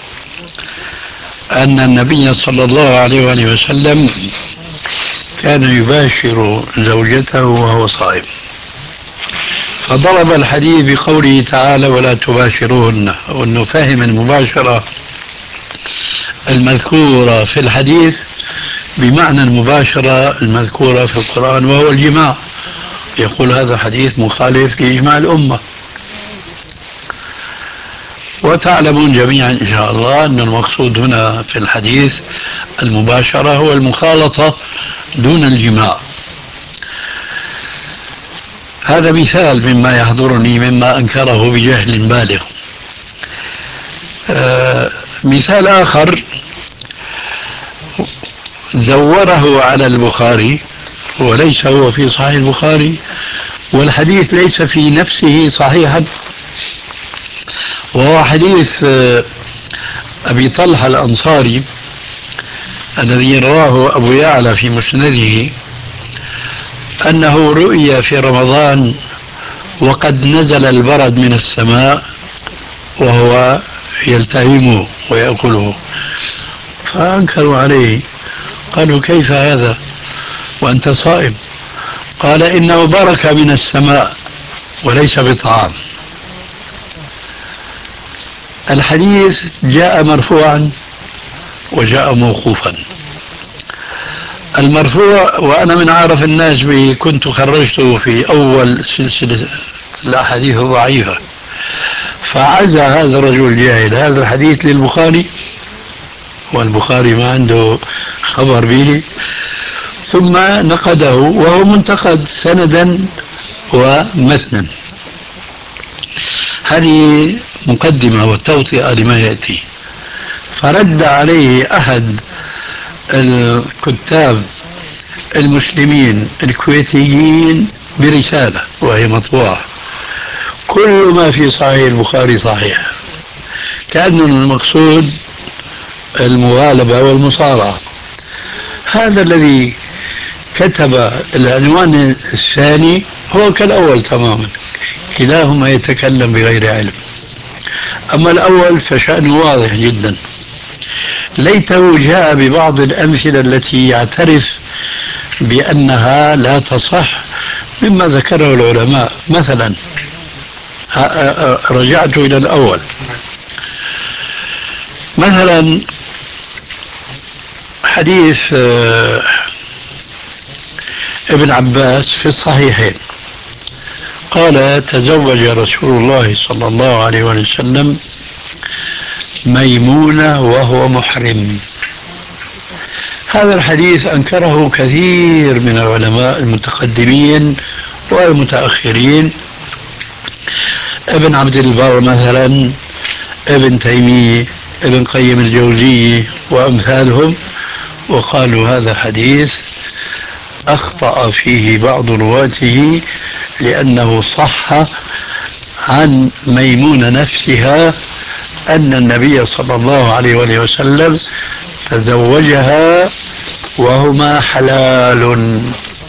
أن النبي صلى الله عليه وآله وسلم كان يباشر زوجته وهو صائم، فضرب الحديث بقوله تعالى ولا تباشروهن، وأنه فهم المباشرة المذكورة في الحديث بمعنى المباشرة المذكورة في القرآن وهو الجماع. يقول هذا حديث مخالف لإجماع الأمة. وتعلمون جميعا إن شاء الله أن المقصود هنا في الحديث المباشرة هو المخالطة دون الجماع. هذا مثال مما يحضرني مما أنكره بجهل بالغ. آه مثال آخر زوره على البخاري وليس هو في صحيح البخاري، والحديث ليس في نفسه صحيحا، وهو حديث أبي طلحة الأنصاري الذي رواه أبو يعلى في مسنده أنه رؤي في رمضان وقد نزل البرد من السماء وهو يلتهمه ويأكله، فأنكروا عليه، قالوا كيف هذا وأنت صائم؟ قال إنه بركة من السماء وليس بطعام. الحديث جاء مرفوعا وجاء موقوفا. المرفوع، وأنا من عارف الناس به، كنت خرجته في أول سلسلة الأحاديث الضعيفة، فعزى هذا الرجل الجاهل هذا الحديث للبخاري والبخاري ما عنده خبر به، ثم نقده وهو منتقد سندا ومتنا. هذه مقدمة وتوطئة لما يأتي. فرد عليه أحد الكتاب المسلمين الكويتيين برسالة وهي مطبوعة: كل ما في صحيح البخاري صحيح، كأن المقصود المغالبة والمصارعة. هذا الذي كتب العنوان الثاني هو كالأول تماما، كلاهما يتكلم بغير علم. أما الأول فشأنه واضح جدا، ليته جاء ببعض الأمثلة التي يعترف بأنها لا تصح مما ذكره العلماء. مثلا رجعت إلى الأول، مثلا حديث ابن عباس في الصحيحين قال تزوج رسول الله صلى الله عليه وسلم ميمونة وهو محرم. هذا الحديث أنكره كثير من العلماء المتقدمين والمتأخرين، ابن عبد البر مثلا، ابن تيمية، ابن قيم الجوزية وأمثالهم، وقالوا هذا حديث أخطأ فيه بعض رواته لأنه صح عن ميمونة نفسها أن النبي صلى الله عليه وآله وسلم تزوجها وهما حلال.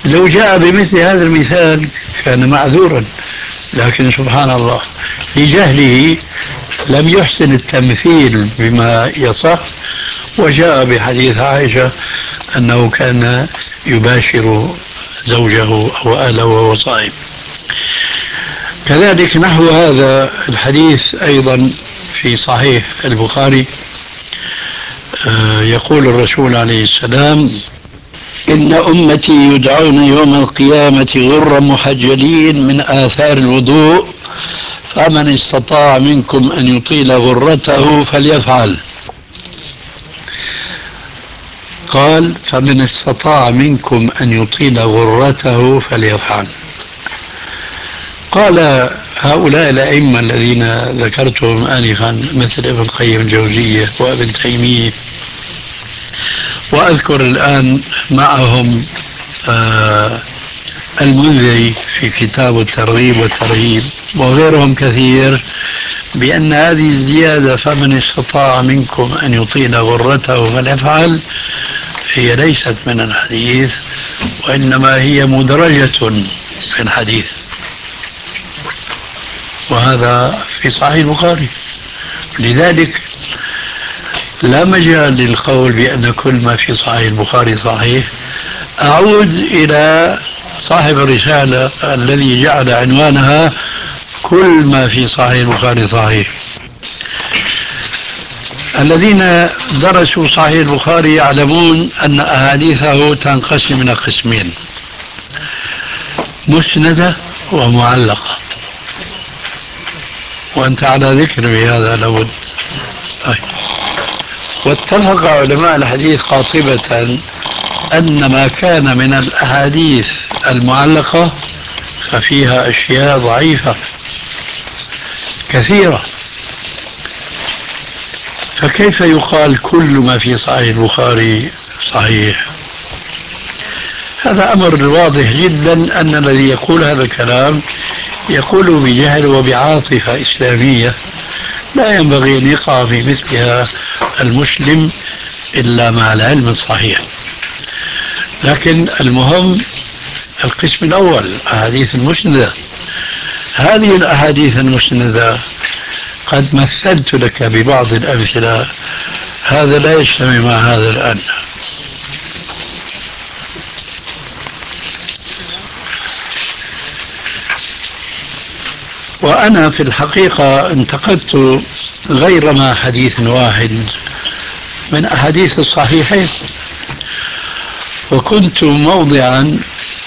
لو جاء بمثل هذا المثال كان معذورا، لكن سبحان الله لجهله لم يحسن التمثيل بما يصح، وجاء بحديث عائشة أنه كان يباشر زوجه أو أهله وهو صائم. كذلك نحو هذا الحديث أيضا في صحيح البخاري يقول الرسول عليه السلام: إن أمتي يدعون يوم القيامة غرا محجلين من آثار الوضوء، فمن استطاع منكم أن يطيل غرته فليفعل. قال: فمن استطاع منكم أن يطيل غرته فليفعل. قال هؤلاء الأئمة الذين ذكرتهم آنفا مثل ابن القيم الجوزية وابن تيمية، وأذكر الآن معهم آه المنذري في كتاب الترغيب والترهيب وغيرهم كثير، بأن هذه الزيادة فمن استطاع منكم أن يطيل غرته فليفعل هي ليست من الحديث، وإنما هي مدرجة في الحديث، وهذا في صحيح البخاري. لذلك لا مجال للقول بأن كل ما في صحيح البخاري صحيح. أعود إلى صاحب الرسالة الذي جعل عنوانها كل ما في صحيح البخاري صحيح. الذين درسوا صحيح البخاري يعلمون أن أحاديثه تنقسم إلى قسمين: مسندة ومعلقة، وأنت على ذكر بهذا لابد. واتفق علماء الحديث قاطبة أن ما كان من الأحاديث المعلقة ففيها أشياء ضعيفة كثيرة، فكيف يقال كل ما في صحيح البخاري صحيح؟ هذا أمر واضح جدا أن الذي يقول هذا الكلام يقول بجهل وبعاطفة إسلامية لا ينبغي أن يقع في مثلها المسلم إلا مع العلم الصحيح. لكن المهم القسم الأول، أحاديث المسندة. هذه الأحاديث المسندة قد مثلت لك ببعض الأمثلة، هذا لا يجتمع مع هذا الآن. وأنا في الحقيقة انتقدت غير ما حديث واحد من أحاديث الصحيحين، وكنت موضعا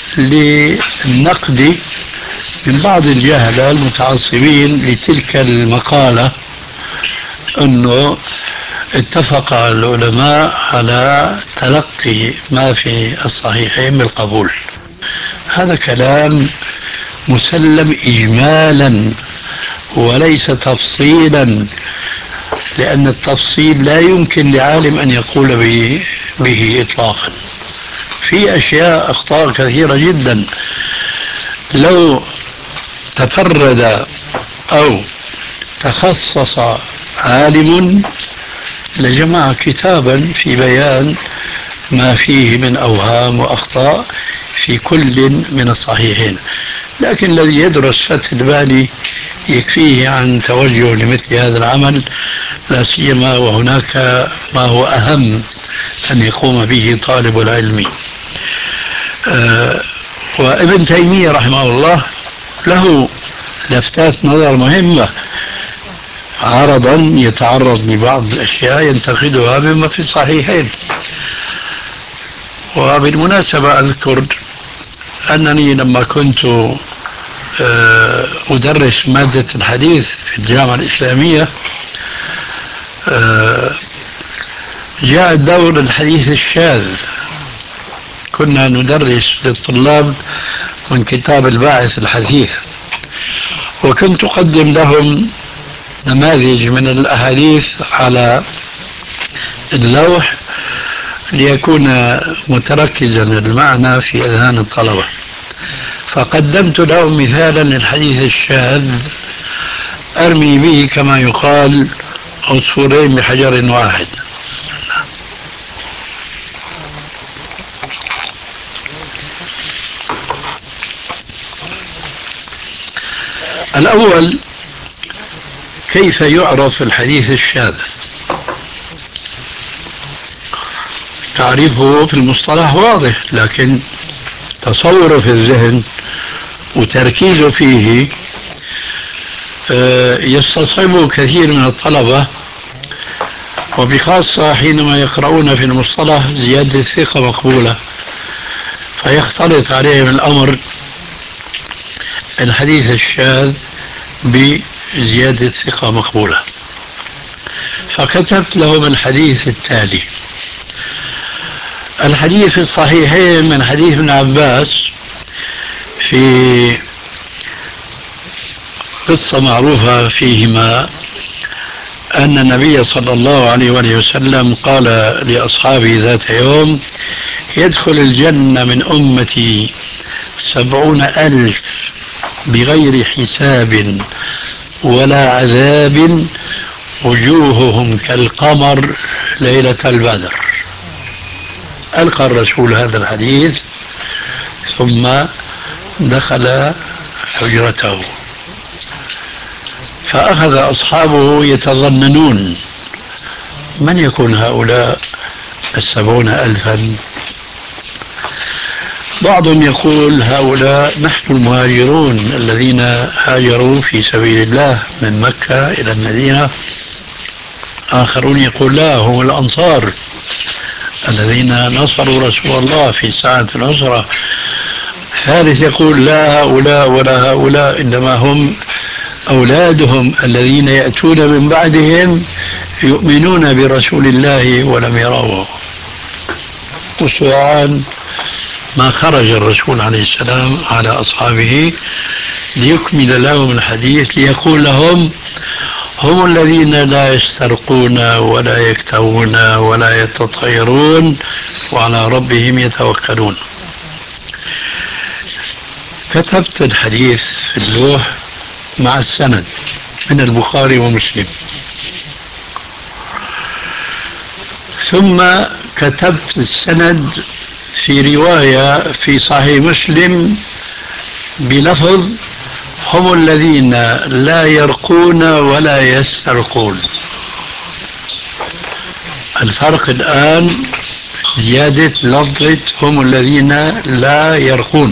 للنقد من بعض الجهلة المتعصبين لتلك المقالة أنه اتفق العلماء على تلقي ما في الصحيحين بالقبول. هذا كلام مسلم إجمالا وليس تفصيلا، لأن التفصيل لا يمكن لعالم أن يقول به, به إطلاقا. في أشياء أخطاء كثيرة جدا لو تفرد أو تخصص عالم لجمع كتابا في بيان ما فيه من أوهام وأخطاء في كل من الصحيحين، لكن الذي يدرس فتح الباري يكفيه عن توجه لمثل هذا العمل، لا سيما وهناك ما هو أهم أن يقوم به طالب العلم. آه وابن تيمية رحمه الله له لفتات نظر مهمة، عرضا يتعرض لبعض الأشياء ينتقدها مما في الصحيحين. وبالمناسبة أذكر أنني لما كنت أدرس مادة الحديث في الجامعة الإسلامية جاء دور الحديث الشاذ، كنا ندرس للطلاب من كتاب الباعث الحديث، وكنت أقدم لهم نماذج من الأحاديث على اللوح ليكون متركزا المعنى في أذهان الطلبة، فقدمت لهم مثالا للحديث الشاذ أرمي به كما يقال عصفورين بحجر واحد. الأول، كيف يعرف الحديث الشاذ؟ تعريفه في المصطلح واضح، لكن تصوره في الذهن وتركيزه فيه يستصعبه كثير من الطلبة، وبخاصة حينما يقرؤون في المصطلح زيادة الثقة مقبولة، فيختلط عليهم الأمر الحديث الشاذ بزيادة ثقة مقبولة. فكتبت لهم الحديث التالي: الحديث في الصحيحين من حديث ابن عباس في قصة معروفة فيهما، أن النبي صلى الله عليه وآله وسلم قال لأصحابه ذات يوم: يدخل الجنة من أمتي سبعون ألف بغير حساب ولا عذاب، وجوههم كالقمر ليلة البدر. ألقى الرسول هذا الحديث ثم دخل حجرته، فأخذ أصحابه يتظننون من يكون هؤلاء السبعون ألفا. بعضهم يقول هؤلاء نحن المهاجرون الذين هاجروا في سبيل الله من مكة إلى المدينة. آخرون يقول لا، هم الأنصار الذين نصروا رسول الله في ساعة العسرة. ثالث يقول لا هؤلاء ولا هؤلاء، إنما هم أولادهم الذين يأتون من بعدهم يؤمنون برسول الله ولم يروه. وسرعان ما خرج الرسول عليه السلام على أصحابه ليكمل لهم الحديث، ليقول لهم هم الذين لا يسترقون ولا يكتوون ولا يتطيرون وعلى ربهم يتوكلون. كتبت الحديث في اللوح مع السند من البخاري ومسلم، ثم كتبت السند في رواية في صحيح مسلم بلفظ هم الذين لا يرقون ولا يسترقون. الفرق الآن زيادة لفظة هم الذين لا يرقون.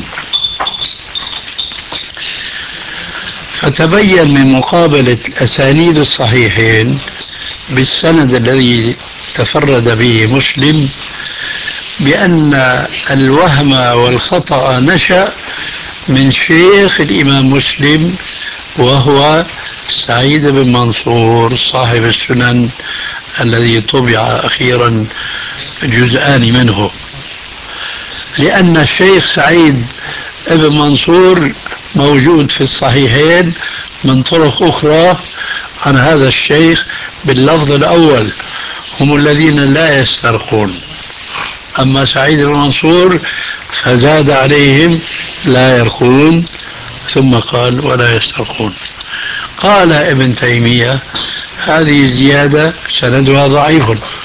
فتبين من مقابلة أسانيد الصحيحين بالسند الذي تفرد به مسلم بأن الوهم والخطأ نشأ من شيخ الإمام مسلم، وهو سعيد بن منصور صاحب السنن الذي طبع أخيرا جزءان منه، لأن الشيخ سعيد بن منصور موجود في الصحيحين من طرق أخرى عن هذا الشيخ باللفظ الأول هم الذين لا يسترقون. أما سعيد بن منصور فزاد عليهم لا يرقون ثم قال ولا يسترقون. قال ابن تيمية هذه الزيادة سندها ضعيف.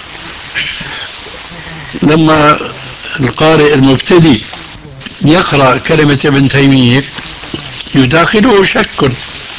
لما القارئ المبتدئ يقرأ كلمة ابن تيمية يداخله شك،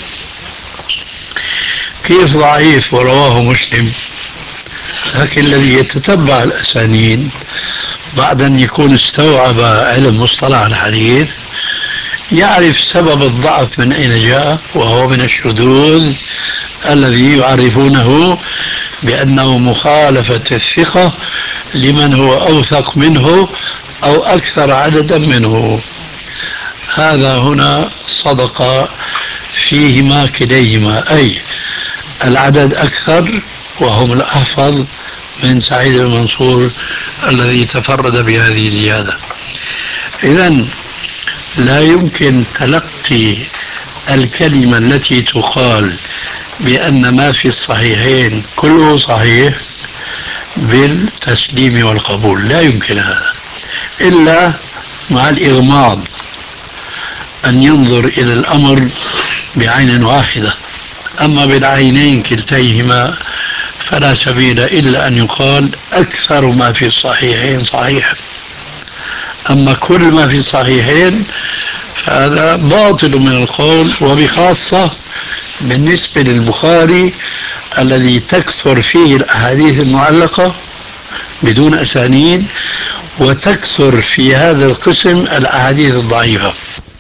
كيف ضعيف ورواه مسلم؟ لكن الذي يتتبع الأسانيد بعد أن يكون استوعب علم مصطلح الحديث يعرف سبب الضعف من أين جاء، وهو من الشذوذ الذي يعرفونه بأنه مخالفة الثقة لمن هو أوثق منه أو أكثر عددا منه. هذا هنا صدق فيهما كليهما، أي العدد أكثر وهم الأحفظ من سعيد بن منصور الذي تفرد بهذه الزيادة. إذن لا يمكن تلقي الكلمة التي تقال بأن ما في الصحيحين كله صحيح بالتسليم والقبول، لا يمكن هذا إلا مع الإغماض، أن ينظر إلى الأمر بعين واحدة. أما بالعينين كلتيهما فلا سبيل إلا أن يقال أكثر ما في الصحيحين صحيح. أما كل ما في الصحيحين فهذا باطل من القول، وبخاصة بالنسبة للبخاري الذي تكثر فيه الأحاديث المعلقة بدون أسانيد، وتكثر في هذا القسم الأحاديث الضعيفة.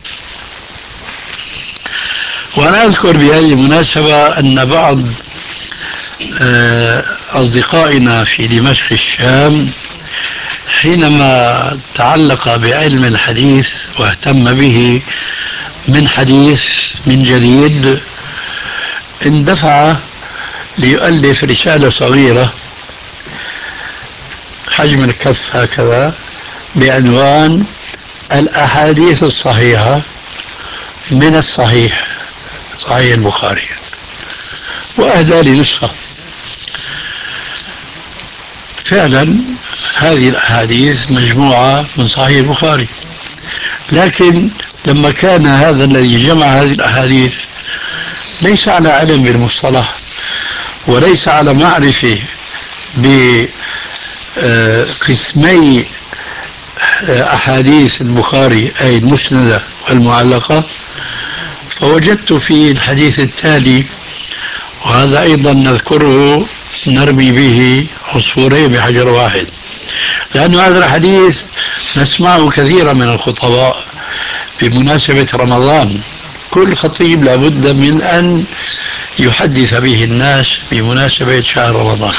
وأنا أذكر بهذه المناسبة أن بعض أصدقائنا في دمشق الشام حينما تعلق بعلم الحديث واهتم به من حديث من جديد اندفع ليؤلف رسالة صغيرة حجم الكف هكذا بعنوان الأحاديث الصحيحة من الصحيح، صحيح البخاري، وأهدى لي نسخة. فعلا هذه الأحاديث مجموعة من صحيح البخاري، لكن لما كان هذا الذي جمع هذه الأحاديث ليس على علم بالمصطلح وليس على معرفة بقسمي أحاديث البخاري أي المسندة والمعلقة، فوجدت في الحديث التالي، وهذا أيضا نذكره نرمي به عصفورين بحجر واحد، لأن هذا الحديث نسمعه كثيرا من الخطباء بمناسبة رمضان. كل خطيب لابد من أن يحدث به الناس بمناسبة شهر رمضان.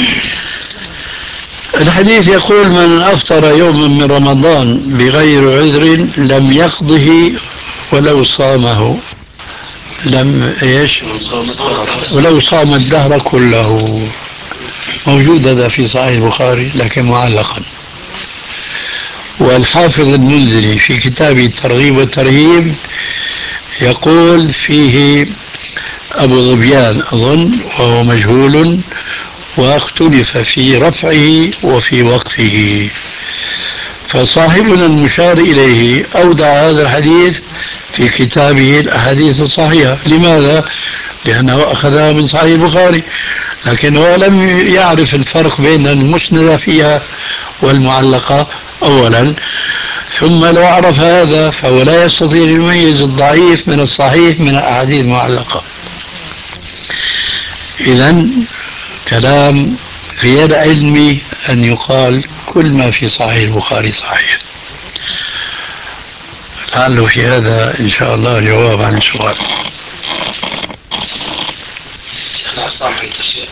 الحديث يقول: من أفطر يوما من رمضان بغير عذر لم يقضه ولو صامه لم ايش ولو صام الدهر كله. موجود هذا في صحيح البخاري لكن معلقا. والحافظ المنذري في كتابه الترغيب والترهيب يقول فيه أبو ظبيان أظن وهو مجهول، واختلف في رفعه وفي وقفه. فصاحبنا المشار إليه أودع هذا الحديث في كتابه الأحاديث الصحيحة. لماذا؟ لأنه أخذها من صحيح البخاري، لكنه لم يعرف الفرق بين المسندة فيها والمعلقة أولا، ثم لو عرف هذا فهو لا يستطيع أن يميز الضعيف من الصحيح من الأحاديث المعلقة. إذن كلام غير علمي أن يقال كل ما في صحيح البخاري صحيح. لعله في هذا إن شاء الله جواب عن السؤال. شيخنا عصام عند الشيخ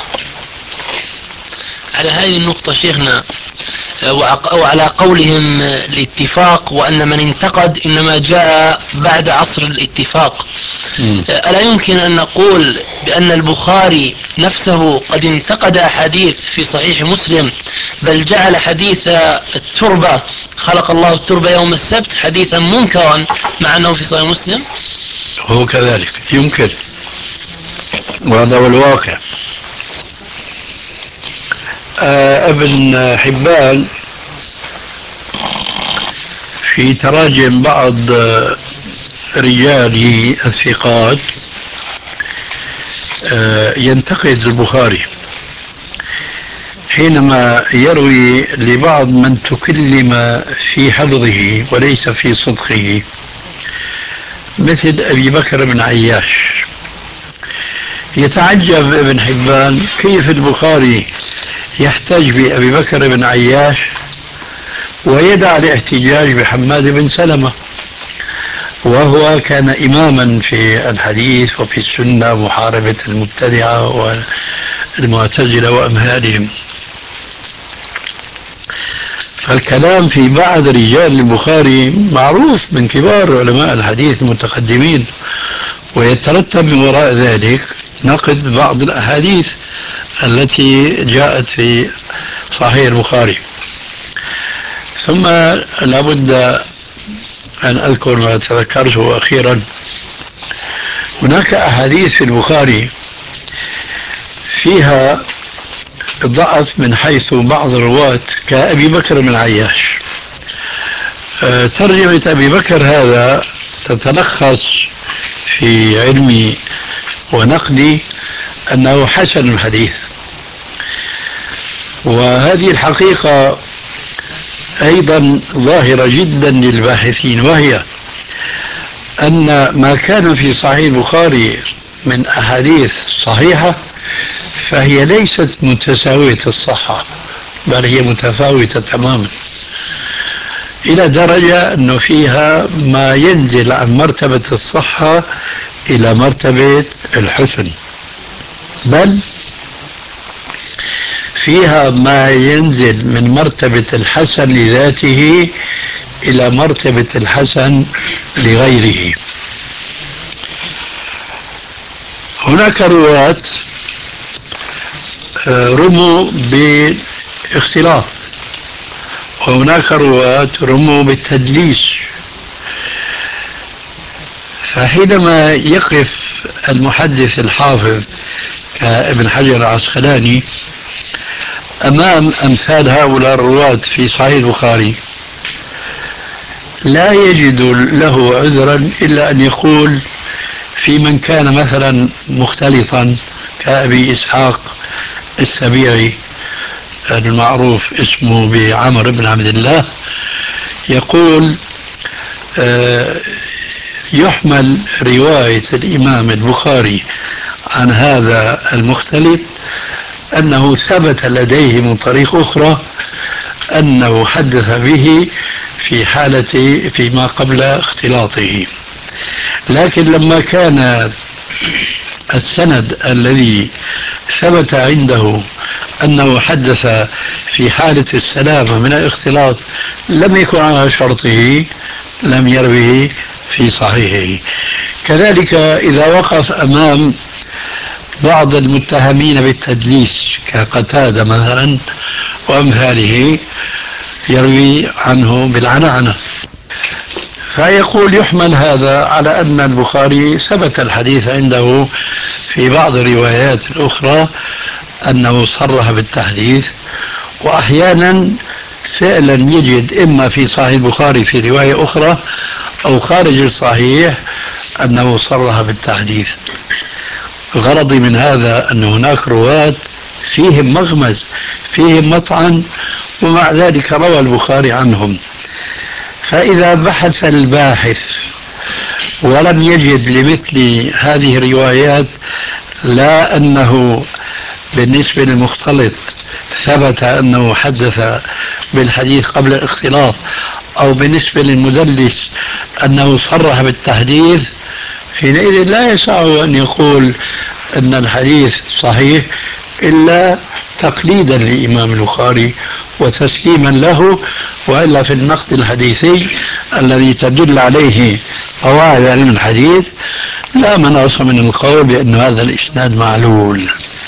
على هذه النقطة شيخنا، وعلى قولهم الاتفاق وأن من انتقد إنما جاء بعد عصر الاتفاق، ألا يمكن أن نقول بأن البخاري نفسه قد انتقد أحاديث في صحيح مسلم، بل جعل حديث التربة خلق الله التربة يوم السبت حديثا منكرا مع أنه في صحيح مسلم؟ هو كذلك يمكن، وهذا هو الواقع. آه ابن حبان في تراجم بعض رجاله الثقات آه ينتقد البخاري حينما يروي لبعض من تكلم في حفظه وليس في صدقه، مثل أبي بكر بن عياش. يتعجب ابن حبان كيف البخاري يحتج بأبي بكر بن عياش ويدع الاحتجاج بحماد بن سلمة، وهو كان إماما في الحديث وفي السنة، محاربة المبتدعة والمعتزلة وأمثالهم. فالكلام في بعض رجال البخاري معروف من كبار علماء الحديث المتقدمين، ويترتب من وراء ذلك نقد بعض الأحاديث التي جاءت في صحيح البخاري. ثم لابد أن أذكر ما تذكرته أخيرا. هناك أحاديث في البخاري فيها ضعف من حيث بعض الرواة كأبي بكر بن عياش. ترجمة أبي بكر هذا تتلخص في علمي ونقدي أنه حسن الحديث، وهذه الحقيقة أيضا ظاهرة جدا للباحثين، وهي أن ما كان في صحيح البخاري من أحاديث صحيحة فهي ليست متساوية الصحة، بل هي متفاوتة تماما، إلى درجة أنه فيها ما ينزل عن مرتبة الصحة إلى مرتبة الحسن، بل فيها ما ينزل من مرتبة الحسن لذاته إلى مرتبة الحسن لغيره. هناك رواة رموا باختلاط، وهناك رواة رموا بالتدليس، فحينما يقف المحدث الحافظ كابن حجر العسقلاني أمام أمثال هؤلاء الرواة في صحيح البخاري لا يجد له عذرا إلا أن يقول في من كان مثلا مختلطا كأبي إسحاق السبيعي المعروف اسمه بعمر بن عبد الله، يقول آه يحمل رواية الإمام البخاري عن هذا المختلط أنه ثبت لديه من طريق أخرى أنه حدث به في حالة فيما قبل اختلاطه. لكن لما كان السند الذي ثبت عنده أنه حدث في حالة السلامة من الاختلاط لم يكن على شرطه لم يروه في صحيحه. كذلك إذا وقف أمام بعض المتهمين بالتدليس كقتادة مثلا وأمثاله يروي عنه بالعنعنة، فيقول يحمل هذا على أن البخاري ثبت الحديث عنده في بعض الروايات الأخرى أنه صرح بالتحديث، وأحيانا فعلا يجد إما في صحيح البخاري في رواية أخرى أو خارج الصحيح أنه صرح بالتحديث. غرضي من هذا أن هناك رواة فيهم مغمز فيهم مطعن ومع ذلك روى البخاري عنهم، فإذا بحث الباحث ولم يجد لمثل هذه الروايات لا أنه بالنسبة للمختلط ثبت أنه حدث بالحديث قبل الاختلاط أو بالنسبة للمدلس أنه صرح بالتحديث، حينئذ لا يسعه أن يقول أن الحديث صحيح إلا تقليدا للإمام البخاري وتسليما له، وإلا في النقد الحديثي الذي تدل عليه قواعد علم الحديث لا مناص من القول بأن هذا الإسناد معلول.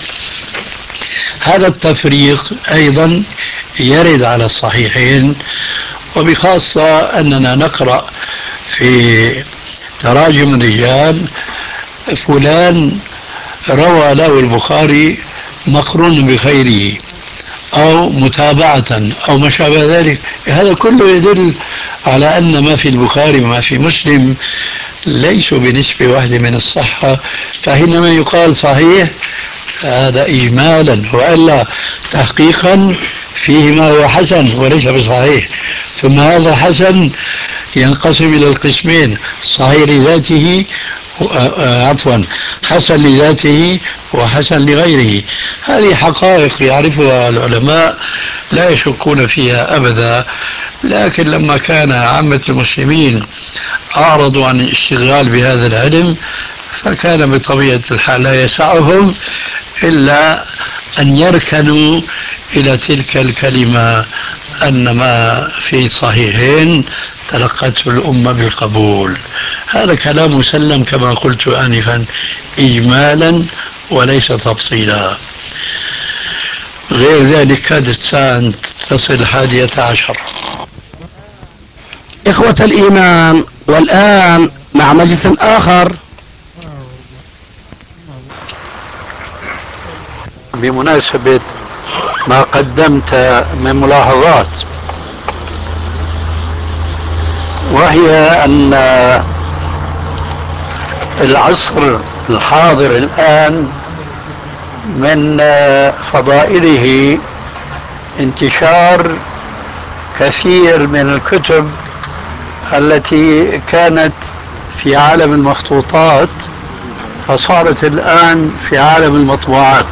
هذا التفريق أيضا يرد على الصحيحين، وبخاصة أننا نقرأ في تراجم الرجال فلان روى له البخاري مقرون بخيره أو متابعة أو ما شابه ذلك، هذا كله يدل على أن ما في البخاري وما في مسلم ليسوا بنسبة واحدة من الصحة، فحينما يقال صحيح هذا إجمالا، وإلا تحقيقا فيه ما هو حسن وليس بصحيح. ثم هذا حسن ينقسم إلى القسمين: صحيح لذاته عفوا حسن لذاته وحسن لغيره. هذه حقائق يعرفها العلماء لا يشكون فيها أبدا، لكن لما كان عامة المسلمين أعرضوا عن الاشتغال بهذا العلم فكان بطبيعة الحال لا يسعهم إلا أن يركنوا إلى تلك الكلمة أن ما في صحيحين تلقته الأمة بالقبول. هذا كلام مسلم كما قلت آنفا إجمالا وليس تفصيلا. غير ذلك كادت ساعة تصل الحادية عشر. إخوة الإيمان، والآن مع مجلس آخر. بمناسبة ما قدمت من ملاحظات، وهي أن العصر الحاضر الآن من فضائله انتشار كثير من الكتب التي كانت في عالم المخطوطات فصارت الآن في عالم المطبوعات.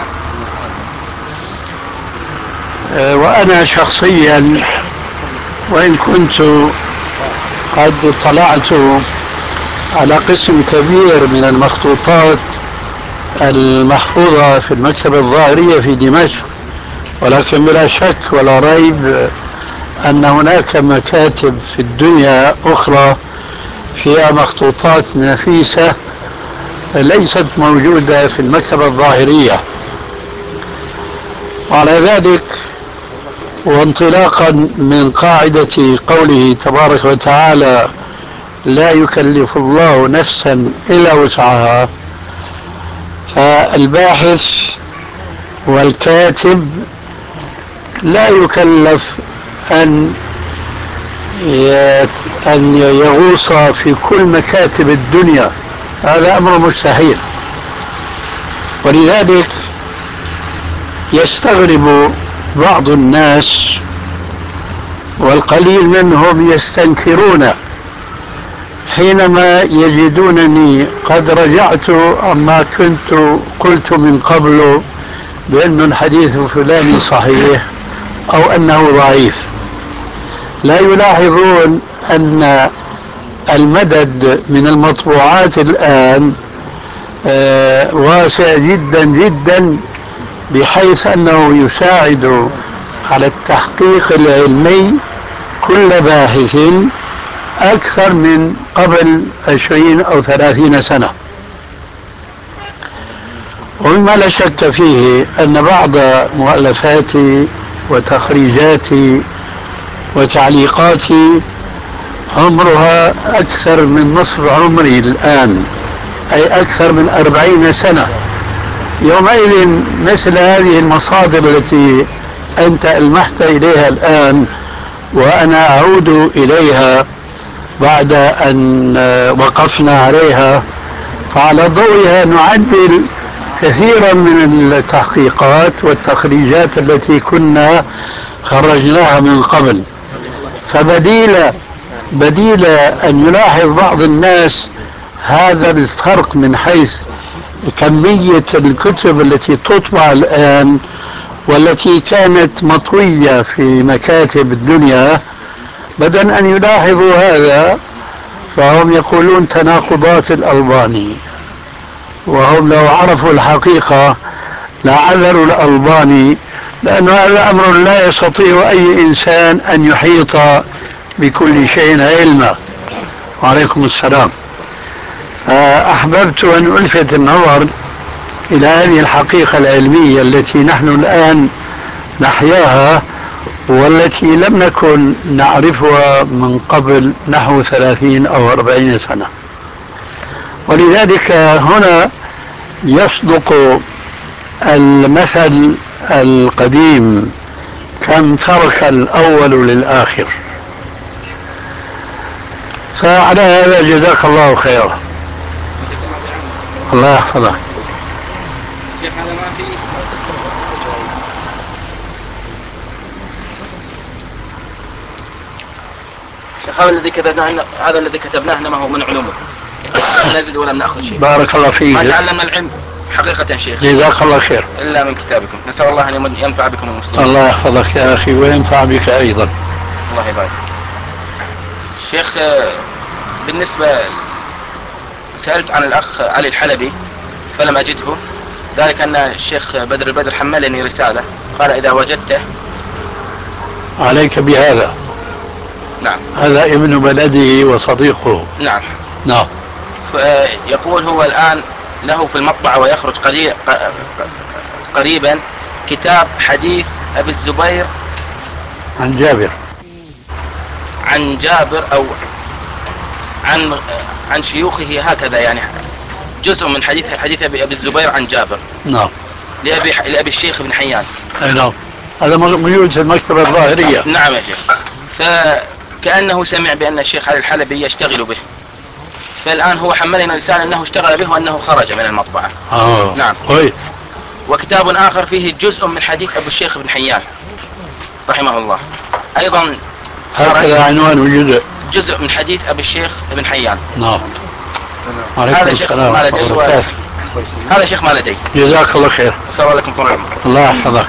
وأنا شخصيا وإن كنت قد اطلعت على قسم كبير من المخطوطات المحفوظة في المكتبة الظاهرية في دمشق، ولكن بلا شك ولا ريب أن هناك مكاتب في الدنيا أخرى فيها مخطوطات نفيسة ليست موجودة في المكتبة الظاهرية. وعلى ذلك وانطلاقا من قاعدة قوله تبارك وتعالى لا يكلف الله نفسا إلا وسعها، فالباحث والكاتب لا يكلف أن أن يغوص في كل مكاتب الدنيا، هذا أمر مستحيل. ولذلك يستغرب بعض الناس والقليل منهم يستنكرون حينما يجدونني قد رجعت عما كنت قلت من قبل بأن الحديث الفلاني صحيح أو أنه ضعيف. لا يلاحظون أن المدد من المطبوعات الآن واسع جدا جدا، بحيث أنه يساعد على التحقيق العلمي كل باحث أكثر من قبل عشرين أو ثلاثين سنة. ومما لا شك فيه أن بعض مؤلفاتي وتخريجاتي وتعليقاتي عمرها أكثر من نصف عمري الآن، أي أكثر من أربعين سنة. يومئذ مثل هذه المصادر التي أنت ألمحت إليها الآن وأنا أعود إليها بعد أن وقفنا عليها، فعلى ضوئها نعدل كثيرا من التحقيقات والتخريجات التي كنا خرجناها من قبل. فبديل بديل أن يلاحظ بعض الناس هذا الفرق من حيث كمية الكتب التي تطبع الآن والتي كانت مطوية في مكاتب الدنيا، بدل أن يلاحظوا هذا فهم يقولون تناقضات الألباني، وهم لو عرفوا الحقيقة لعذروا الألباني، لأن هذا أمر لا يستطيع أي إنسان أن يحيط بكل شيء علما. وعليكم السلام. فأحببت أن ألفت النظر إلى هذه الحقيقة العلمية التي نحن الآن نحياها والتي لم نكن نعرفها من قبل نحو ثلاثين أو أربعين سنة. ولذلك هنا يصدق المثل القديم كم ترك الأول للآخر. فعلى هذا جزاك الله خيرا. الله يحفظك. شيخ هذا الذي كتبناه هذا الذي كتبناه انما هو من علومكم، لا نزيد ولا ناخذ شيء. بارك الله فيك. ما تعلمنا العلم حقيقة شيخ جزاك الله خير الا من كتابكم، نسأل الله ان ينفع بكم المسلمين. الله يحفظك يا اخي وينفع بك ايضا. الله يبارك. شيخ بالنسبة سألت عن الأخ علي الحلبي فلم أجده، ذلك أن الشيخ بدر البدر حملني رسالة قال إذا وجدته عليك بهذا. نعم. هذا ابن بلده وصديقه. نعم. نعم. يقول هو الآن له في المطبعة ويخرج قريبا كتاب حديث أبي الزبير عن جابر عن جابر أو عن عن شيوخه هكذا، يعني جزء من حديث حديث أبي الزبير عن جابر. نعم. لأبي لأبي الشيخ بن حيان. أي نعم. هذا موجود في المكتبة الظاهرية. نعم يا شيخ. فكأنه سمع بأن الشيخ علي الحلبي يشتغل به، فالآن هو حملنا رسالة أنه اشتغل به وأنه خرج من المطبعة. آه. نعم. طيب. وكتاب آخر فيه جزء من حديث أبو الشيخ بن حيان رحمه الله أيضا. هكذا عنوان وجزء جزء من حديث أبي الشيخ بن حيان. نعم. وعليكم هذا شيخ السلام ما ورحمة لدي الله و- وبركاته. هذا شيخ ما لدي. جزاك الله خير. السلام عليكم ورحمة الله. الله يحفظك.